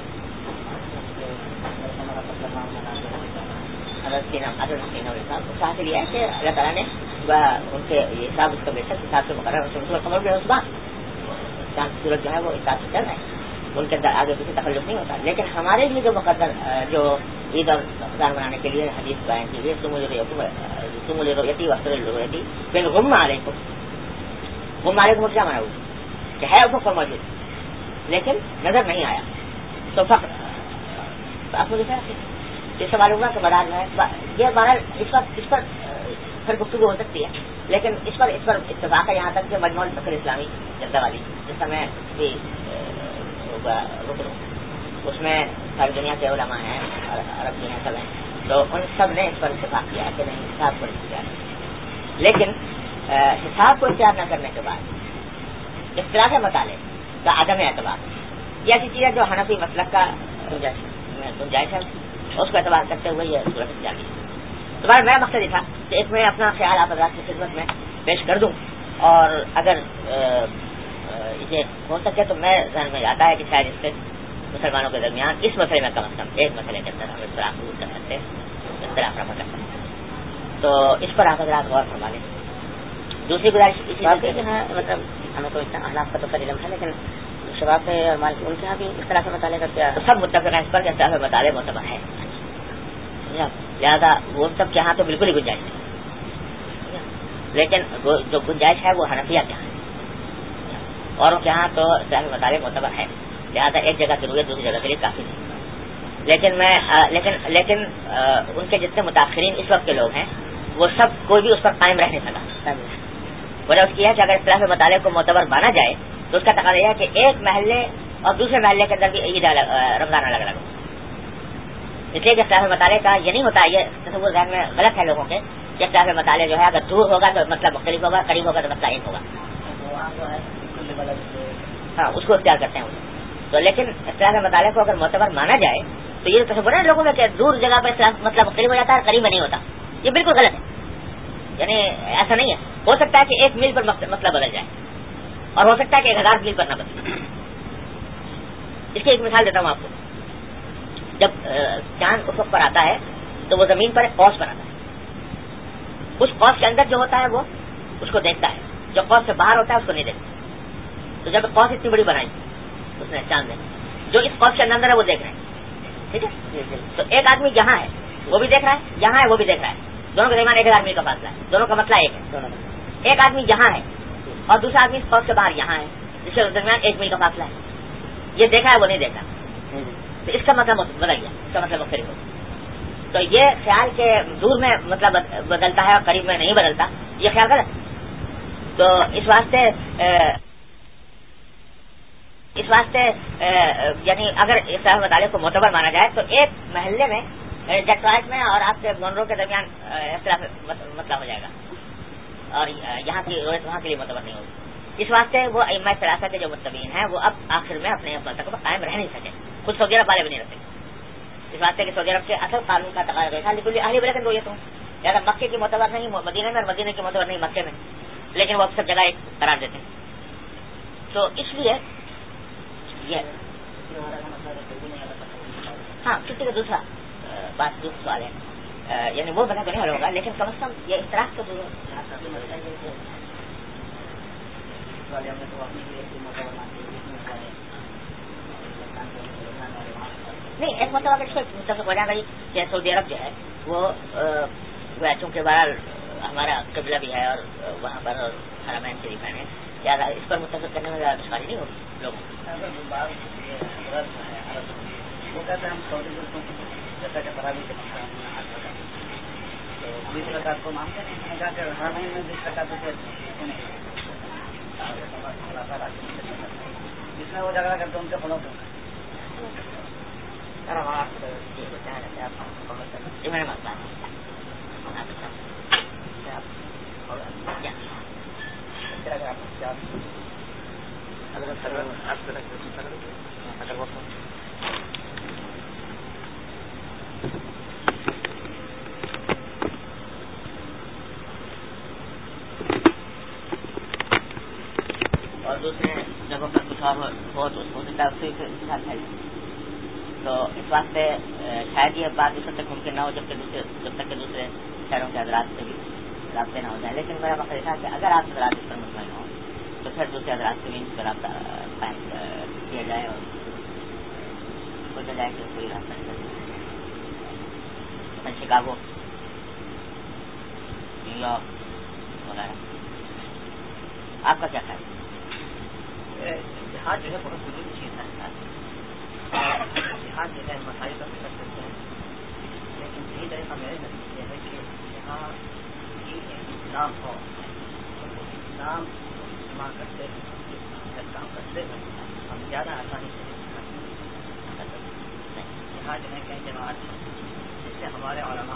حاصل یہ ہے کہ اللہ تعالیٰ نے ان کے یہ حساب اس کا بے شک حساب سے مقرر خبر بھی اس بات چاند سورج جو ہے وہ حساب سے چل رہے ہیں ان کے اندر آگے کسی تخلف نہیں ہوتا. لیکن ہمارے لیے جو مقدر جو عید اور رمضان منانے کے لیے حدیث بیان کی گئی تم مجھے رویتی وقت رویتی پھر غم علیکم غم علیکم کیا مانا ہوئی کہ ہے افق پر موجود لیکن نظر نہیں آیا تو فخر آپ مجھے یہ سوال ہوگا کہ بڑا جو ہے یہ بہرحال اس پر اس پر پھر گفتگو ہو سکتی ہے لیکن اس پر اس پر اتفاق ہے یہاں تک کہ مجموعہ فخر اسلامی جدہ والی جس سمے بھی رک اس میں ساری دنیا کے علماء ہیں عرب بھی ہیں سب ہیں تو ان سب نے اس پر اتفاق کیا ہے کہ نہیں حساب کو اختیار ہے. لیکن حساب کو اختیار نہ کرنے کے بعد اختلاف مطالعے کا عدم اعتبار یہ ایسی چیز ہے جو حنفی مسلک کا گنجائش ہے اس کو اعتبار کرتے ہوئے یہ صورت اختیار کی. تمہارا میرا مقصد یہ تھا کہ ایک میں اپنا خیال آپ حضرات کی خدمت میں پیش کر دوں اور اگر اسے ہو سکے تو میں ذہن میں آتا ہے کہ شاید اس سے مسلمانوں کے درمیان اس مسئلے میں کم از کم ایک مسئلے کے اندر ہم اختلاف دور کر سکتے ہیں اختلاف رفع کر سکتے ہیں. تو اس پر آپ حضرات غور فرما لیں. دوسری گزارش اسی بات ہے کہ ہاں مطلب ہمیں تو اتنا احناف کا تو خیر علم ہے لیکن شباب سے اور مالک ان کے یہاں بھی اختلاف مطالعے کا کیا سب متفق ہیں اس پر کہ اختلاف مطالعے معتبر ہے. لہٰذا وہ سب کے یہاں تو بالکل ہی گنجائش نہیں لیکن جو گنجائش ہے وہ حنفیہ کے یہاں اور ان کے یہاں تو اختلاف مطالعے معتبر ہے. لہٰذا ایک جگہ کی رویت دوسری جگہ کے لیے کافی نہیں. لیکن میں لیکن لیکن ان کے جتنے متاثرین اس وقت کے لوگ ہیں وہ سب کوئی بھی اس پر قائم رہ نہیں سکا. وجہ اس کی ہے کہ اگر اختلاف مطالعے کو معتبر مانا جائے تو اس کا تقاضا یہ ہے کہ ایک محلے اور دوسرے محلے کے اندر بھی عید رمضان الگ الگ ہو. اس لیے کہ اختلاف مطالعے کا یہ نہیں ہوتا یہ تصور ذہن میں غلط ہے لوگوں کے کہ اختلاف مطالعے جو ہے اگر دور ہوگا تو مطلب مختلف ہوگا قریب ہوگا تو مسئلہ ایک ہوگا. ہاں اس کو اختیار کرتے ہیں تو لیکن اختلاف مطالعے کو اگر معتبر مانا جائے تو یہ تصور ہے لوگوں میں کہ دور جگہ پر اختلاف مطلب قریب ہو جاتا ہے قریب نہیں ہوتا. یہ بالکل غلط ہے. یعنی ایسا نہیں ہے. ہو سکتا ہے کہ ایک میل پر مسئلہ بدل جائے اور ہو سکتا ہے کہ ایک ہزار میل پر نہ بدلے. اس کی ایک مثال دیتا ہوں آپ کو. جب چاند افق پر آتا ہے تو وہ زمین پر ایک قوس بناتا ہے. اس قوس کے اندر جو ہوتا ہے وہ اس کو دیکھتا ہے, جو قوس سے باہر ہوتا ہے اس کو نہیں دیکھتا. تو جب قوس اتنی بڑی بنائی اس نے چاند نے, جو اس قوس کے اندر ہے وہ دیکھ رہے ہیں, ٹھیک ہے. تو ایک آدمی جہاں ہے وہ بھی دیکھ رہا ہے, یہاں ہے وہ بھی دیکھ رہا ہے, دونوں کے درمیان ایک ہزار میل کا فاصلہ ہے, دونوں کا مسئلہ ایک ہے. ایک آدمی یہاں ہے اور دوسرا آدمی اس قوس کے باہر یہاں ہے, جس کے درمیان ایک میل کا فاصلہ ہے. یہ دیکھا ہے وہ نہیں دیکھا, تو اس کا مطلب بدل گیا, اس کا مطلب مختلف ہو. تو یہ خیال کہ دور میں مطلب بدلتا ہے اور قریب میں نہیں بدلتا, یہ خیال غلط. تو اس واسطے اس واسطے یعنی اگر اختلاف مطالعے کو معتبر مانا جائے تو ایک محلے میں ڈیٹرائٹ میں اور آپ کے مونرو کے درمیان اختلاف مطلب ہو جائے گا اور یہاں کی روایت وہاں کے لیے معتبر نہیں ہوگی. اس واسطے وہ ائمہ ثلاثہ کے جو متبعین ہیں وہ اب آخر میں اپنے مذہب پر قائم رہ نہیں سکے، خود سعودی عرب والے بھی نہیں رہ سکے، اس واسطے کہ سعودی عرب کے اصل قانون کا تقاضا تھا لیکن اہل بیت گویت ہوں، زیادہ مکے کی معتبر نہیں مدینے میں اور مدینے کی معتبر نہیں مکے میں، لیکن وہ سب جگہ ایک قرار دیتے ہیں. تو اس لیے یہ ہاں چھٹی کا دوسرا بات دوسرا سوال ہے، یعنی وہ بنا تو نہیں ہوگا لیکن کم از کم یہ اختلاف تو دور نہیں. ایک مطلب اگر متفق ہو جائے گا کہ سعودی عرب جو ہے وہ چونکہ بہرحال ہمارا قبلہ بھی ہے اور وہاں پر حرمین شریفین ہے، زیادہ اس پر متفق کرنے میں زیادہ دشواری نہیں ہوگی لوگوں وہ کہتے ہیں ہم سعودی ملکوں جیسا کہ تراویح کے مقام تو بیس رکعت کو مانتے ہیں جا کر حرمین میں بیس رکعت سے جس میں وہ جھگڑا کرتے ان کے فلوں کو اور دوسرے جگہوں پر کچھ اور ہو تو اس کو تو اس واسطے شاید یہ بات اس وقت تک ممکن نہ ہو جب کہ دوسرے جب تک کہ دوسرے شہروں کے حضرات سے بھی رابطے نہ ہو جائیں. لیکن میرا مقصد تھا کہ اگر آپ حضرات اس پر مطمئن ہوں تو پھر دوسرے حضرات سے بھی اس پر رابطہ قائم کیا جائے اور سوچا جائے کہ کوئی راستہ نہیں کرتا. شکاگو، نیو یارک وغیرہ، آپ کا کیا خیال ہے؟ جہاد جو ہے بہت ضروری چیز ہے، جہاد جو ہے مسائل کا فکر کرتے ہیں، لیکن صحیح طریقہ میرے نزدیک یہ ہے کہ یہاں کی انتظام ہو، انتظام جمع کرتے ہیں کام کرتے ہیں ہم زیادہ آسانی سے یہاں جو ہے کہیں جماعت جس سے ہمارے علماء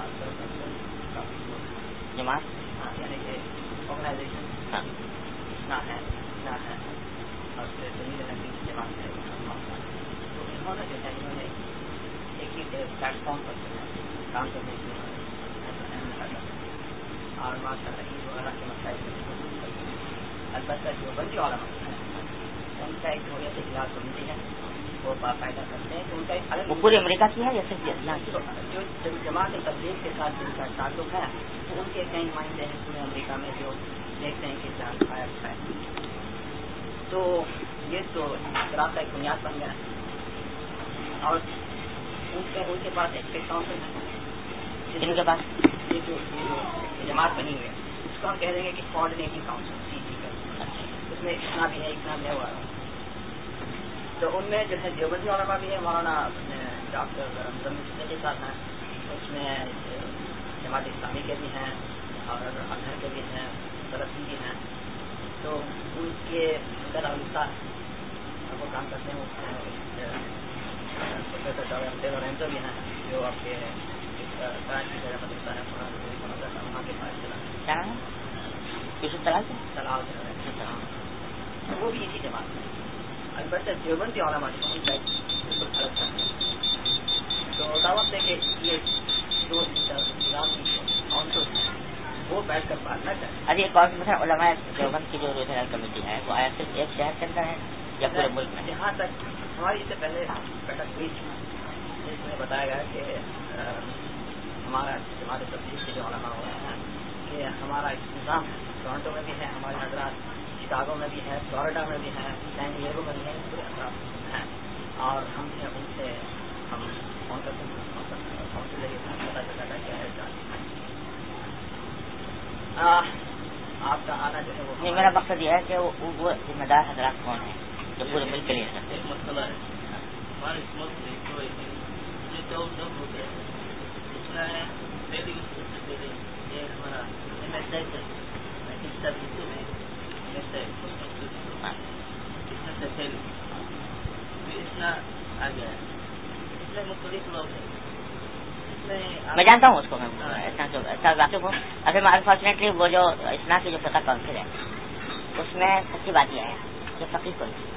جماعت ہاں یعنی کہ آرگنائزیشن نہ ہے نہ ہے اور پھر دلیل نبی جماعت ہے تو انہوں نے جو ہے انہوں نے ایک ہی پلیٹ فارم پر جو ہے کام کرنے کی اہم لگا اور ماشاء اللہ عید وغیرہ کے مسائل البتہ جو بندی علماء ہیں ان کا ایک ہویت اجلاس بنتی ہے وہ باقاعدہ کرتے ہیں تو ان کا ایک الگ وہ پورے امریکہ کی ہے یا صرف یہاں کی؟ جو جماعت تبلیغ کے ساتھ جن کا تعلق ہے تو ان کے کئی نمائندے ہیں پورے امریکہ میں جو دیکھتے ہیں کہ جان کھایا کھایا تو یہ تو اختلاف کا ایک بنیاد بن گیا اور ان کے ان کے پاس ایک کاؤنسل ہے جن کے پاس یہ جو جماعت بنی ہوئی ہے اس کو ہم کہہ دیں گے کہ کوآرڈینیٹنگ کاؤنسل سی سی کا اس میں اتنا بھی ہے اتنا بھی ہوا تو ان میں جو ہے دیوبندی علماء بھی ہے، مولانا ڈاکٹر رمضان کے ساتھ ہیں، اس میں جماعت اسلامی کے بھی ہیں اور ازہر کے بھی ہیں، سلفی بھی ہیں، تو ان کے تعلقہ وہ کام کرتے ہیں. پروفیسر ڈاکٹر بھی ہیں جو آپ کے کراچی کا مدرسہ ہے وہاں کے پاس چلا وہ بھی اسی جماعت میں. البتہ دیوبندی علماء جو ان کا بالکل الگ ہے تو دعوت ہے کہ یہ جو انتظام کونسل ہیں وہ بیٹھ کر بات نہ کریں. ابھی ایک اور مثلا علماء دیوبند کی جو ریجنل کمیٹی ہے وہ آیا صرف ایک شہر کے اندر ہے یا پورے ملک میں؟ جہاں تک ہماری اس سے پہلے بیٹھک ہوئی تھی جس میں بتایا گیا کہ ہمارا جماعت تبلیغ کے جو علماء ہو رہے ہیں کہ ہمارا ایک نظام ہے، ٹورنٹو میں بھی ہے ہمارے حضرات، شکاگو میں بھی ہے، فلوریڈا میں بھی ہے، سین ڈیگو میں بھی ہے، پورے اطراف ہیں اور ہم جو ان سے ہم فون کرتے ہیں فون کے ذریعے پتا چلتا ہے کیا ہے. آپ کا آنا جو ہے وہ میرا مقصد یہ ہے کہ وہ ذمہ دار حضرات کون ہیں جو پورے ملک کے لیے کرتے ہیں. ایک مسئلہ ہے ہمارے اس ملک میں جو جو جب ہوتے ہیں اس میں پہلی یہ ہمارا ایم ایس آئی ہے نائنٹین سیونٹی ٹو میں ایم ایس آئی اس میں سے پہلی اس میں آ گیا ہے. اس میں مختلف لوگ ہیں. میں جانتا ہوں اس کو، میں ایسا واقف ہوں. اصل میں انفارچونیٹلی وہ جو اسنا کی جو فقہ کونسل ہے اس میں سچی بات یہ ہے کہ فقیر کو نہیں،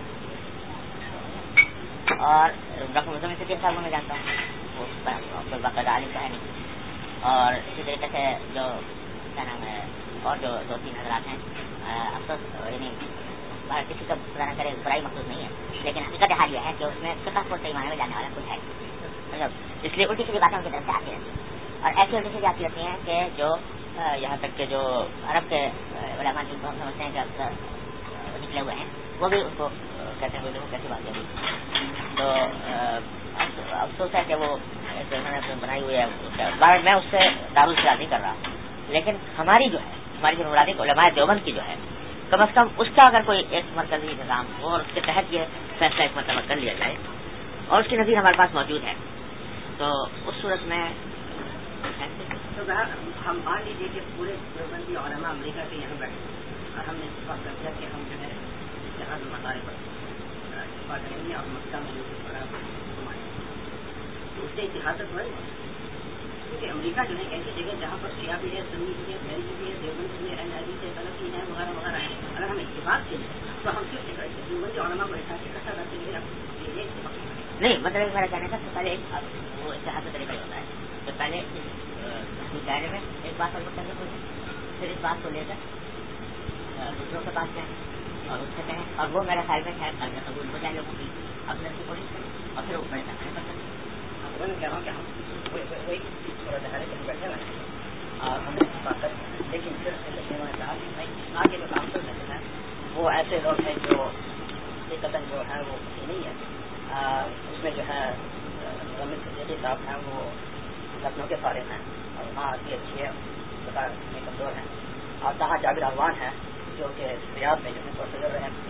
اور ڈاکٹر مزمل فقیر صاحب کو میں جانتا ہوں، وہ باقاعدہ عالم کا ہے نہیں، اور اسی طریقے سے جو کیا نام ہے اور جو دو تین حضرات ہیں، افسوس یعنی باہر کسی کا پتا نہ کرے برائی مخصوص نہیں ہے، لیکن حقیقت حال یہ ہے کہ اس میں فقہ کو صحیح معنی میں جاننے والا کوئی ہے، مطلب اس لیے الٹی سیدھی باتیں ان کی طرف سے آتی رہتی ہیں، اور ایسی الٹی سیدھی آتی رہتی ہیں کہ جو یہاں تک کہ جو عرب کے علماء جن کو ہم سمجھتے ہیں کہ نکلے ہوئے ہیں وہ بھی ان کو کہتے ہیں وہ کیسی بات ہے، تو افسوس ہے کہ وہ انہوں نے بنائی ہوئی ہے، میں اس سے دارالخیال نہیں کر رہا، لیکن ہماری جو ہے ہماری جو مرادی علماء دیوبند کی جو ہے کم از کم اس کا اگر کوئی ایک مرکزی نظام ہو اور اس کے تحت یہ فیصلہ ایک مرتبہ کر لیا جائے اور اس کی نظیر ہمارے پاس موجود ہے، تو اس صورت میں ہم مان لیجیے کہ پورے دیوبندی علماء امریکہ کے یہاں بیٹھے اور ہم نے اتفاق کر دیا کہ ہم جو ہے جہاز مسائل پر اتفاق کریں گے اور مکہ میں جو بڑا گھمائیں گے، تو اس سے اتحاد تو ہے، کیونکہ امریکہ جو ہے ایسی جگہ جہاں پر شیعہ بھی ہے، سنی بھی ہے، بحری بھی ہے، دیوبند بھی ہے، اہل حدیث ہے، سلفی ہے، وغیرہ وغیرہ ہے، اگر ہم اتفاق کے تو ہم کس سے کریں گے؟ دیوبندی علماء کو اکٹھا کرتے ہیں نہیں، مطلب میرا کہنے کا پہلے وہ اتحاد کا طریقہ ہوتا ہے تو پہلے دائرے میں ایک بات اور کرنے کو پھر اس بات کو لے کر دوسروں کے پاس جائیں اور اس سے کہیں، اور وہ میرا خیال میں خیر قابل قبول ہو جائے لوگوں کی اپنے کی کوشش کریں اور پھر وہ بڑے پیمانے پر کریں۔ میں کہہ رہا ہوں کہ ہم وہی صورت حال ہے کہ ہم بیٹھے ہوئے ہیں اور ہم نے بات کر، لیکن پھر انہوں نے کہا کہ آگے جو کام کر رہے ہیں وہ ایسے لوگ ہیں جو حقیقتاً جو ہے وہ نہیں ہے، اس میں جو ہے مزمل صدیقی صاحب ہیں وہ لکھنؤ کے فارغ ہیں اور وہاں آتی اچھی ہے، بتا میں کمزور ہیں، اور تہاں جابر احوان ہیں جو کہ ریاض میں جو ہے پروفیسر رہے ہیں،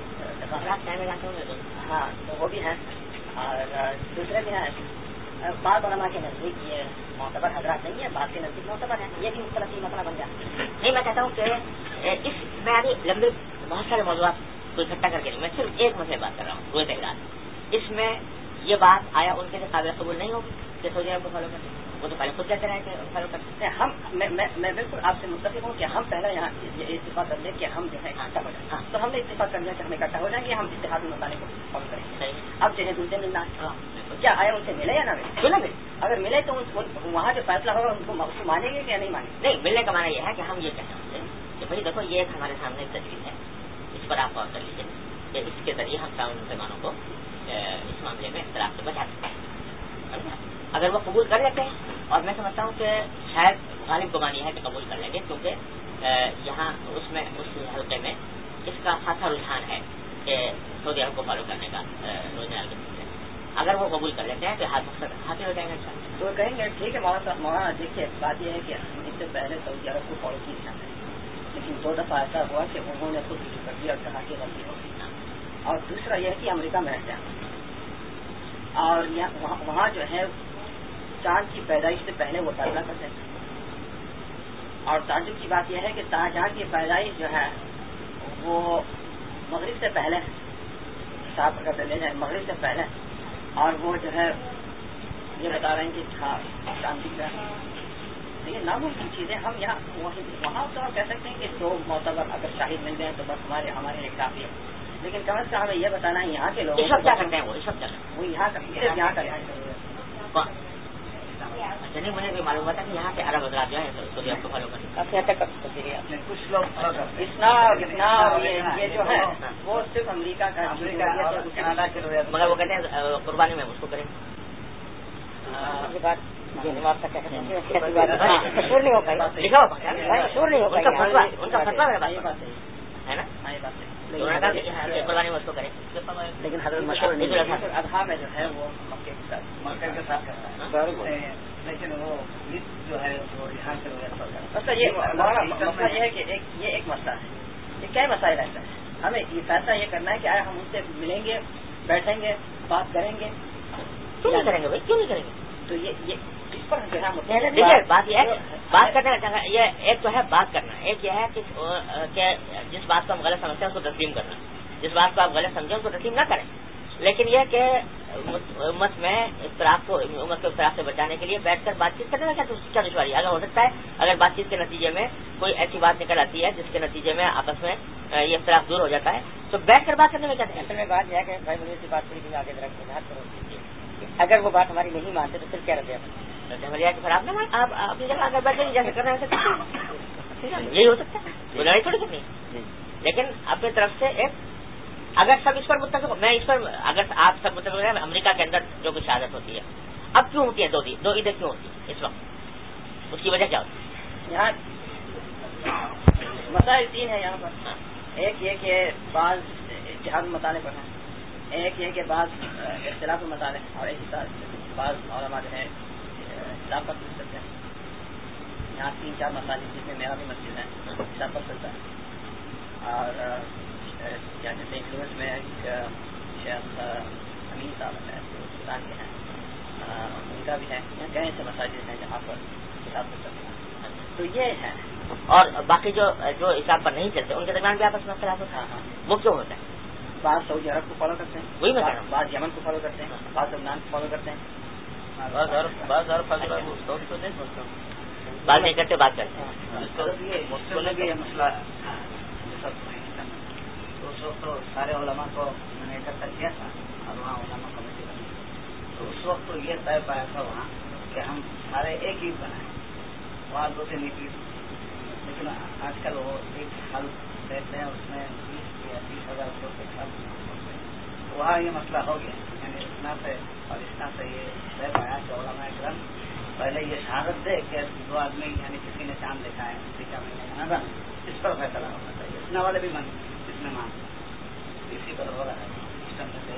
ہاں تو وہ بھی ہیں، اور دوسرے بھی ہیں، بعض علماء کے نزدیک یہ معتبر حضرات نہیں ہے، بعض کے نزدیک معتبر ہیں، یہ بھی مختلف مسئلہ بن جاتا ہے۔ نہیں، میں کہتا ہوں کہ اس میں ابھی لمبے بہت سارے موضوعات کو اکٹھا کر کے نہیں، میں صرف ایک مسئلے بات کر رہا ہوں، روز اعلان، اس میں یہ بات آیا ان کے لیے قابل قبول نہیں ہوگی کہ سعودی عرب کو فالو کرتے ہیں، وہ تو پہلے خود کہتے رہے کہ فالو کرتے ہیں۔ ہم میں میں بالکل آپ سے متفق ہوں کہ ہم پہلے یہاں یہ اتفاق کر لیں کہ ہم جو ہے اکٹھا ہو جائیں، تو ہم نے اتفاق کر لیا کہ ہم اکٹھا ہو جائیں گے، ہم اتحادی مسائل کو فالو کریں گے۔ اب جنہیں دوسرے ملنا کیا آیا ان سے ملے یا نہ ملے؟ کیوں نہ ملے؟ اگر ملے تو وہاں جو فیصلہ ہوگا ان کو مانیں گے کہ نہیں مانیں گے؟ نہیں، ملنے کا معنی یہ ہے کہ ہم یہ کہتے ہیں کہ بھائی دیکھو یہ ایک ہمارے سامنے ایک تصویر ہے، اس پر آپ غور کر لیجیے کہ اس کے ذریعے ہم تمام مسلمانوں کو اس معاملے میں اختلاف سے بچا سکتے ہیں۔ اگر وہ قبول کر لیتے ہیں، اور میں سمجھتا ہوں کہ شاید غالب گمان یہ ہے کہ قبول کر لیں گے، کیونکہ یہاں اس میں اس حلقے میں اس کا خاصا رجحان ہے کہ سعودی عرب کو فالو کرنے کا روزگار کے سلسلے میں، اگر وہ قبول کر لیتے ہیں تو ہاتھ مقصد حاصل ہو جائیں گے۔ تو کہیں گے ٹھیک ہے مولانا، دیکھیے بات یہ ہے کہ اس سے پہلے سعودی عرب کو فالو کیا جاتا ہے، لیکن دو دفعہ ایسا ہوا کہ انہوں نے خود رجوع کر دیا اور کہا کہ غلطی ہو گئی، اور دوسرا یہ ہے کہ امریکہ میں رہتے ہیں اور وہاں جو ہے چاند کی پیدائش سے پہلے وہ فیصلہ کرتے ہیں، اور تعجب کی بات یہ ہے کہ چاند کی پیدائش جو ہے وہ مغرب سے پہلے حساب اگر لے جائیں مغرب سے پہلے، اور وہ جو ہے یہ بتا رہے ہیں کہ چاند دکھ رہا ہے، یہ ناممکن چیزیں ہم یہاں وہاں تو کہہ سکتے ہیں کہ دو معتبر اگر شاہد مل گئے تو بس ہمارے ہمارے لیے کافی ہے، لیکن کم از کم ہمیں یہ بتانا ہے یہاں کے لوگ اس وقت کیا کرتے ہیں، وہ اس وقت کیا کرتے ہیں، وہ یہاں یہاں کا نہیں، مجھے بھی معلوم ہوا تھا کہ یہاں کے عرب حضرات جو ہے سعودی عرب کو فالو کریں کافی حد تک کچھ لوگ اتنا اتنا یہ جو ہے وہ صرف امریکہ کا کینیڈا کے، مگر وہ کہتے ہیں قربانی میں اس کو کریں مشہور نہیں ہو پائے مشہور نہیں ہو پائے ان کا فتوا ہے نا، قربانی میں اس کو کریں، لیکن حضرت مشہور نہیں، اضحیٰ میں جو ہے وہ مکے کے ساتھ مکے کے ساتھ کرتا ہے، لیکن وہ جو ہے وہ یہاں سے مسئلہ یہ مسئلہ یہ ہے کہ ایک یہ ایک مسئلہ ہے، یہ کیا مسائل ایسا ہے، ہمیں یہ فیصلہ یہ کرنا ہے کہ آیا ہم ان سے ملیں گے، بیٹھیں گے، بات کریں گے، کیوں نہیں کریں گے بھائی، کیوں نہیں کریں گے؟ تو یہ یہ اس پر جو ہے دیکھیے بات یہ ہے بات کرنے کا، یہ ایک تو ہے بات کرنا، ایک یہ ہے کہ جس بات کو ہم غلط سمجھتے ہیں اس کو تسلیم کرنا، جس بات کو آپ غلط سمجھیں اس کو تسلیم نہ کریں، لیکن یہ کہ امت میں اختلاف کو امت کو اختلاف سے بچانے کے لیے بیٹھ کر بات چیت کرنے میں کیا دشواری؟ اگر ہو سکتا ہے اگر بات چیت کے نتیجے میں کوئی ایسی بات نکل آتی ہے جس کے نتیجے میں آپس میں یہ اختلاف دور ہو جاتا ہے تو بیٹھ کر بات کرنے میں کیا دقت؟ اصل میں بات یہ ہے کہ بھائی مجھے بات پوری آگے وضاحت کرو، اگر وہ بات ہماری نہیں مانتے تو پھر کیا رہتے ہیں؟ پھر آپ نے آپ اپنی جگہ اگر بیٹھے جیسے کرنا ہے یہی ہو سکتا ہے، وہ لڑائی تھوڑی کرنی، لیکن اپنی طرف سے ایک اگر سب اس پر متفق، میں اس پر اگر آپ سب متفق ہیں امریکہ کے اندر جو کچھ شہادت ہوتی ہے اب کیوں ہوتی ہے دو دو عیدیں کیوں ہوتی ہے اس وقت، اس کی وجہ کیا ہوتی ہے؟ یہاں مسائل تین ہیں یہاں پر، ایک یہ کہ بعض اتحاد مطالعے پر ہیں، ایک یہ کہ بعض اختلاف مطالعے اور ایک ساتھ بعض علماء جو ہے اختلاف پر پوچھ سکتے ہیں۔ یہاں تین چار مسائل جس میں میرا بھی مسجد ہے اختلاف پر چلتا ہے، اور جیسے سینٹ لوئس میں ایک شیخ امین صاحب ہے پاکستان کے ہیں، ان کا بھی ہے، کئی ایسے مساجد ہیں جہاں پر کتاب پر چلتا ہے، تو یہ ہے۔ اور باقی جو جو حساب پر نہیں چلتے ان کے درمیان بھی آپس میں خلاف ہوتا ہے، وہ کیوں ہوتا ہے؟ بعض سعودی عرب کو فالو کرتے ہیں، وہی میں بعض یمن کو فالو کرتے ہیں، بعض لبنان کو فالو کرتے ہیں، بعض نہیں کرتے بات کرتے ہیں۔ یہ مسئلہ تو اس وقت تو سارے علماء کو میں نے اکٹھا کیا تھا اور وہاں علماء کمیٹی بنی، تو اس وقت تو یہ طے پایا تھا وہاں کہ ہم سارے ایک عید بنائیں، وہاں دو تین عید، لیکن آج کل وہ ایک حل دیتے ہیں اس میں بیس یا تیس ہزار روپئے کے حل، وہاں یہ مسئلہ ہو گیا، یعنی اتنا سے اور اتنا سے یہ طے پایا کہ علماء اکرام پہلے یہ شہادت دے کہ دو آدمی یعنی کسی نے چاند دیکھا ہے امریکہ میں یہاں کا، اس پر فیصلہ ہونا چاہیے، اتنا والے بھی من اس میں مان اسی پر ہو رہا ہے سسٹم میں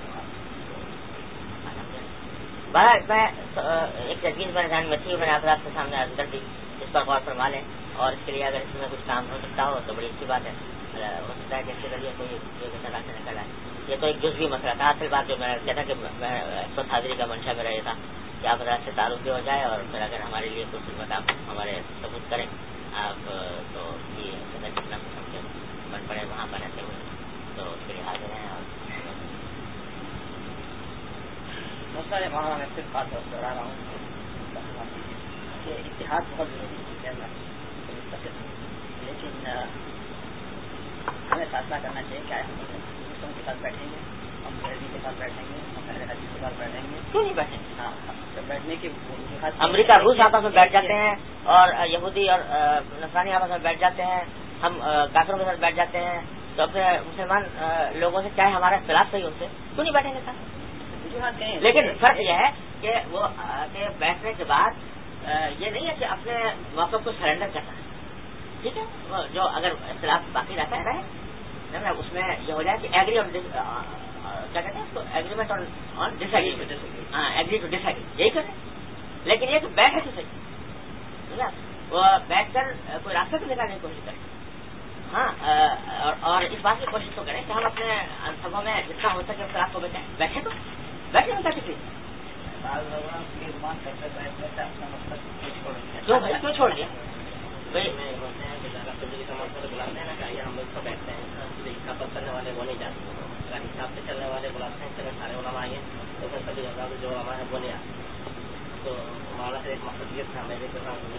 میں ایک چیز میرے ذہن میں تھی، میں نے آپ کے سامنے عرض کر دی، اس پر غور فرما لیں اور اس کے لیے اگر اس میں کچھ کام ہو سکتا ہو تو بڑی اچھی بات ہے، ہو سکتا ہے کہ اس کے ذریعے کوئی راستہ نکل آئے۔ یہ تو ایک جزوی مسئلہ تھا، اصل بات جو میں کہتا کہ اس پر حاضری کا منشا میرا یہ تھا کہ آپ حضرات سے تعارف بھی ہو جائے اور پھر اگر ہمارے لیے کچھ خدمت آپ ہمارے ثبوت کریں آپ تو یہ کتنا قسم کے بن پڑے وہاں پر رہتے ہوئے تو اس کے لیے حاضر ہیں۔ اور بہت سارے وہاں میں صرف بات دوہرا رہا ہوں کہ اتحاد بہت ضروری ہے، لیکن ہمیں فیصلہ کرنا چاہیے کہ ہم دوسروں کے ساتھ بیٹھیں گے، ہم مغربی کے ساتھ بیٹھیں گے، ہم پہلے حدیث کے ساتھ بیٹھیں گے، کیوں نہیں بیٹھیں گے؟ ہاں بیٹھنے کی امریکہ روس آپس میں بیٹھ جاتے ہیں اور یہودی اور نصرانی آپس میں بیٹھ جاتے ہیں، ہم کافروں کے ساتھ بیٹھ جاتے ہیں، تو اپنے مسلمان لوگوں سے چاہے ہمارا اختلاف صحیح ان سے کیوں نہیں بیٹھیں گے ساتھ؟ لیکن فرق یہ ہے کہ وہ کہ بیٹھنے کے بعد یہ نہیں ہے کہ اپنے موقف کو سرینڈر کرنا ہے، ٹھیک ہے، جو اگر اختلاف باقی رہتا ہے رہے اس میں یہ ہو جائے کہ ایگری اور کیا کہتے ہیں اس کو ایگریمنٹ آن ڈس ایگری، ہاں ایگری ٹو ڈس ایگری، یہی کریں، لیکن یہ کہ بیٹھے تو صحیح وہ بیٹھ کر کوئی راستہ تو نکالنے کی کوشش کریں، ہاں اور اس بات کی کوشش تو کریں کہ ہم اپنے سبوں میں جتنا ہو سکے اختلاف کو بچائیں، بیٹھے تو بیٹھے میں کیا کسی کیوں بھائی کیوں چھوڑ دیا بھائی بلاتے ہیں نا کہ ہم لوگ بیٹھتے ہیں، حساب پر چلنے والے وہ نہیں جاتے، اگر حساب سے چلنے والے بلاتے ہیں چلے سارے علماء آئیے تو پھر سبھی حساب جو علماء ہے وہ نہیں آتے، تو مولانا سے ایک مقصد یہ تھا میرے کے ساتھ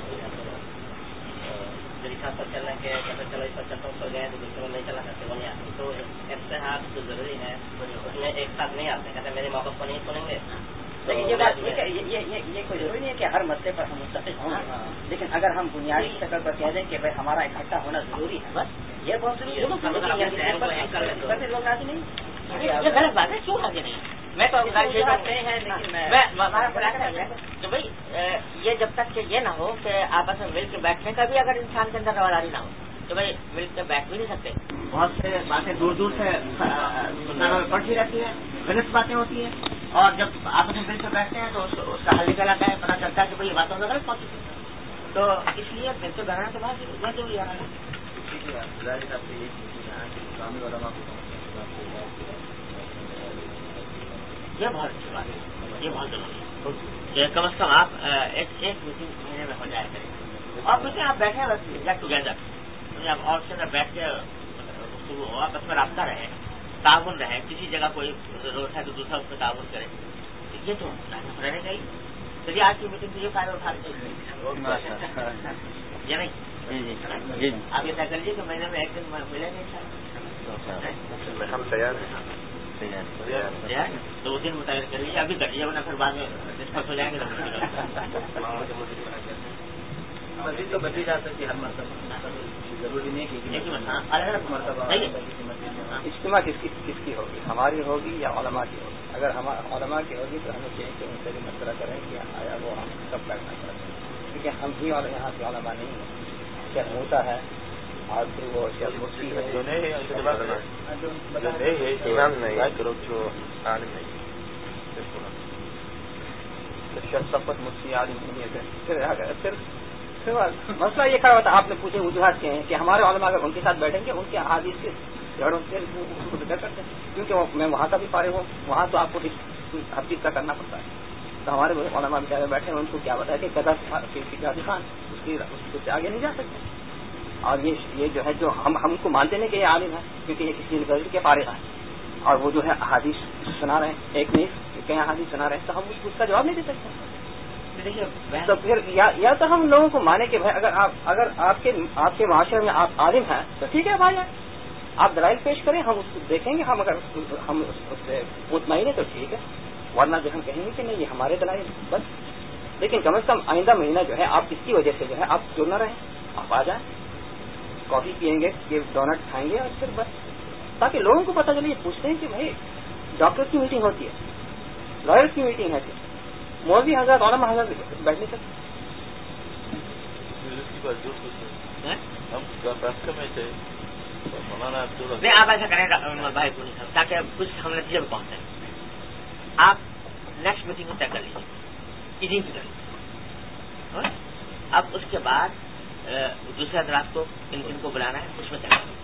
جو حساب پر چلنے کے اگر چلو اس پر چلتا ہوں گئے تو دوسرے نہیں چلا کرتے وہ نہیں آتے، تو اتحاد جو ضروری ہے اس میں ایک ساتھ نہیں آتے، کہتے میرے موقف کو نہیں سنیں گے، لیکن یہ بات یہ کوئی ضروری نہیں ہے کہ ہر مسئلے پر ہم متفق ہوں، لیکن اگر ہم بنیادی شکل پر کہہ دیں کہ بھائی ہمارا اکٹھا ہونا ضروری ہے بس یہ بہت ضروری ہے، لوگ راضی نہیں، یہ غلط بات ہے، کیوں راضی نہیں؟ میں تو کہ بھائی یہ جب تک کہ یہ نہ ہو کہ آپس میں مل کے بیٹھنے کا بھی اگر انسان کے اندر رواداری نہ ہو تو بھائی مل کے بیٹھ بھی نہیں سکتے، بہت سے باتیں دور دور سے پڑتی رہتی ہیں، غلط باتیں ہوتی ہیں، اور جب آپس میں مل کے بیٹھتے ہیں تو اس کا حل نکل آتا ہے، پتہ چلتا ہے کہ بھائی یہ باتوں میں غلط پہنچی، تو اس لیے مل کے بیٹھنا تو بہت ضروری ہے۔ یہ بہت اچھی بات ہے، یہ بہت ضروری ہے کہ کم از کم آپ ایک ایک میٹنگ مہینے میں ہو جائے کریں، اور کچھ آپ بیٹھے گیٹ ٹوگیدر، آپ اور سے بیٹھ کے آپس میں رابطہ رہے، ताउन रहे, किसी जगह कोई रोड है तो दूसरा उस पर ताउन करे, ये तो रहने चाहिए। चलिए आज की मीटिंग से ये फायदा उठा ये नहीं जी, आप ऐसा कर लीजिए कि महीने में एक दिन मिलेंगे, हम तैयार हैं, तैयार तो उस दिन मुताबिक कर लीजिए, अभी कर लीजिए वरना फिर बाद में डिस्कस हो जाएंगे। मस्जिद तो बदली जा सकती है हर मरतबा, जरूरी नहीं कि मरतबा। इज्तिमा किसकी किसकी होगी, हमारी होगी या उलमा की होगी? अगर हमारा उलमा की होगी तो हमें चाहिए कि उनसे भी मशवरा करें कि आया वो हम सब करना चाहते हैं, क्योंकि हम ही और यहाँ के उलमा नहीं है। शेख मूसा है और फिर वो शेख मुफ्ती है, शेख सफत मुफ्ती आलिम नहीं है। फिर फिर मसला ये खड़ा होता है, आपने पूछे वजूहात के हैं कि हमारे उलमा अगर उनके साथ बैठेंगे उनके अहादीस के जड़ों से उसको जिक्र करते हैं, क्योंकि मैं वहाँ का भी फारिग हूँ, वहाँ तो आपको हर चीज़ का करना पड़ता है। तो हमारे उलमा बेचारे बैठे हैं, उनको क्या बताया कि कदा फिजादी खान उसकी उससे आगे नहीं जा सकते। और ये ये जो है जो हम हमको मानते नहीं कि ये आलिम है, क्योंकि ये किसी गजल के फारिग है और वो जो है अहादीस सुना रहे हैं, एक नहीं कई अहादीस सुना रहे हैं, तो हम उसका जवाब नहीं दे सकते। तो फिर या, या तो हम लोगों को माने कि भाई अगर आप अगर आपके आपके माशरे में आप आलिम हैं तो ठीक है भाई, आप दलाइल पेश करें, हम उसको देखेंगे, हम अगर हम उससे मुतमईन है तो ठीक है, वरना जो हम कहेंगे कि नहीं ये हमारे दलाइल बस। लेकिन कम से कम आइंदा महीना जो है आप इसकी वजह से जो है आप जुड़ न रहें, आप आ जाएं, कॉफी पियेंगे, ये डोनट खाएंगे और फिर बस, ताकि लोगों को पता चले। ये पूछते हैं कि भाई डॉक्टर की मीटिंग होती है, लॉयर की मीटिंग है, मौलवी हजरत उलमा हजरत बैठ नहीं सकते। नहीं आप ऐसा करेंगे भाई ताकि कुछ हम नतीजे में पहुंचे। आप नेक्स्ट मीटिंग में तय कर लीजिए, इनिंग कर लीजिए, अब उसके बाद दूसरे हजरात को किन किन को बुलाना है उसमें तय करें।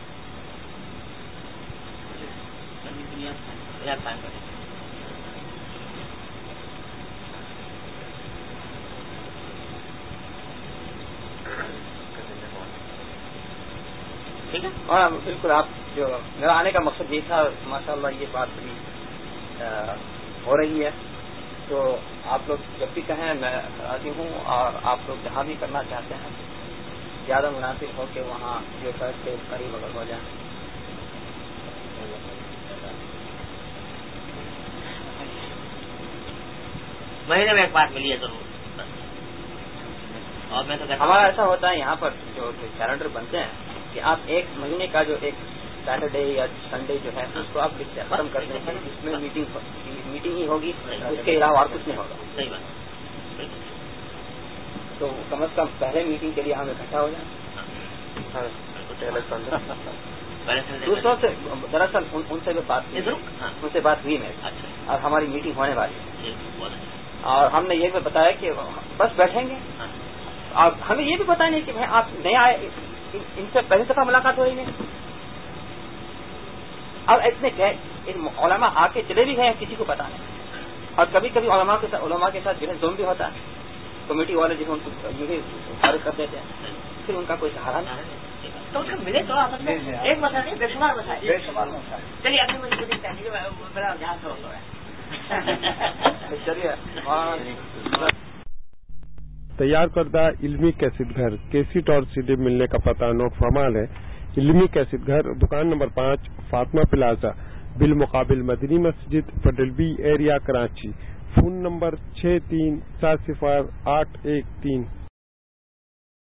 ठीक है, हाँ बिल्कुल। आप जो मेरा आने का मकसद ये था, माशाअल्लाह ये बात भी हो रही है, तो आप लोग जब भी कहें मैं राजी हूँ, और आप लोग जहाँ भी करना चाहते हैं ज़्यादा मुनासिब हो कि वहाँ जो घर से करीब अगर हो जाए। महीने में एक बार मिलिए जरूर। और मैं तो हमारा ऐसा होता है यहाँ पर जो कैलेंडर बनते हैं कि आप एक महीने का जो एक सैटरडे या संडे जो है उसको आप खत्म कर दें कि इसमें मीटिंग मीटिंग ही होगी, उसके अलावा और कुछ नहीं होगा। सही बात। तो कम से कम पहले मीटिंग के लिए हम इकट्ठा हो जाए। दूसरों से दरअसल उन, उनसे भी बात उनसे बात हुई मेरी, और हमारी मीटिंग होने वाली है, और हमने ये भी बताया कि बस बैठेंगे, और हमें ये भी बताया नहीं कि भाई आप नहीं आए, इनसे पहली दफा मुलाकात हो रही नहीं। अब इतने उलमा आके चले भी गए, किसी को पता नहीं। और कभी कभी उलमा के साथ उलमा के साथ जो है जुल्म भी होता है, कमेटी वाले जो है उनको खारिज कर देते हैं, फिर उनका कोई सहारा नहीं। तो उसको मिले तो आपस में एक मसला नहीं, बेशुमार मसला है, बेशुमार मसला है। चलिए अगली मजबूरी चाहिए, मेरा ध्यान से होता है। चलिए तैयार करदा इल्मी कैसेट घर कैसेट और सीडी मिलने का पता नोट फरमान है। इल्मी कैसेट घर दुकान नंबर पाँच फातिमा प्लाजा बिल मुकाबिल मदनी मस्जिद federal B area Karachi. Phone number छः तीन सात सिफर आठ एक तीन।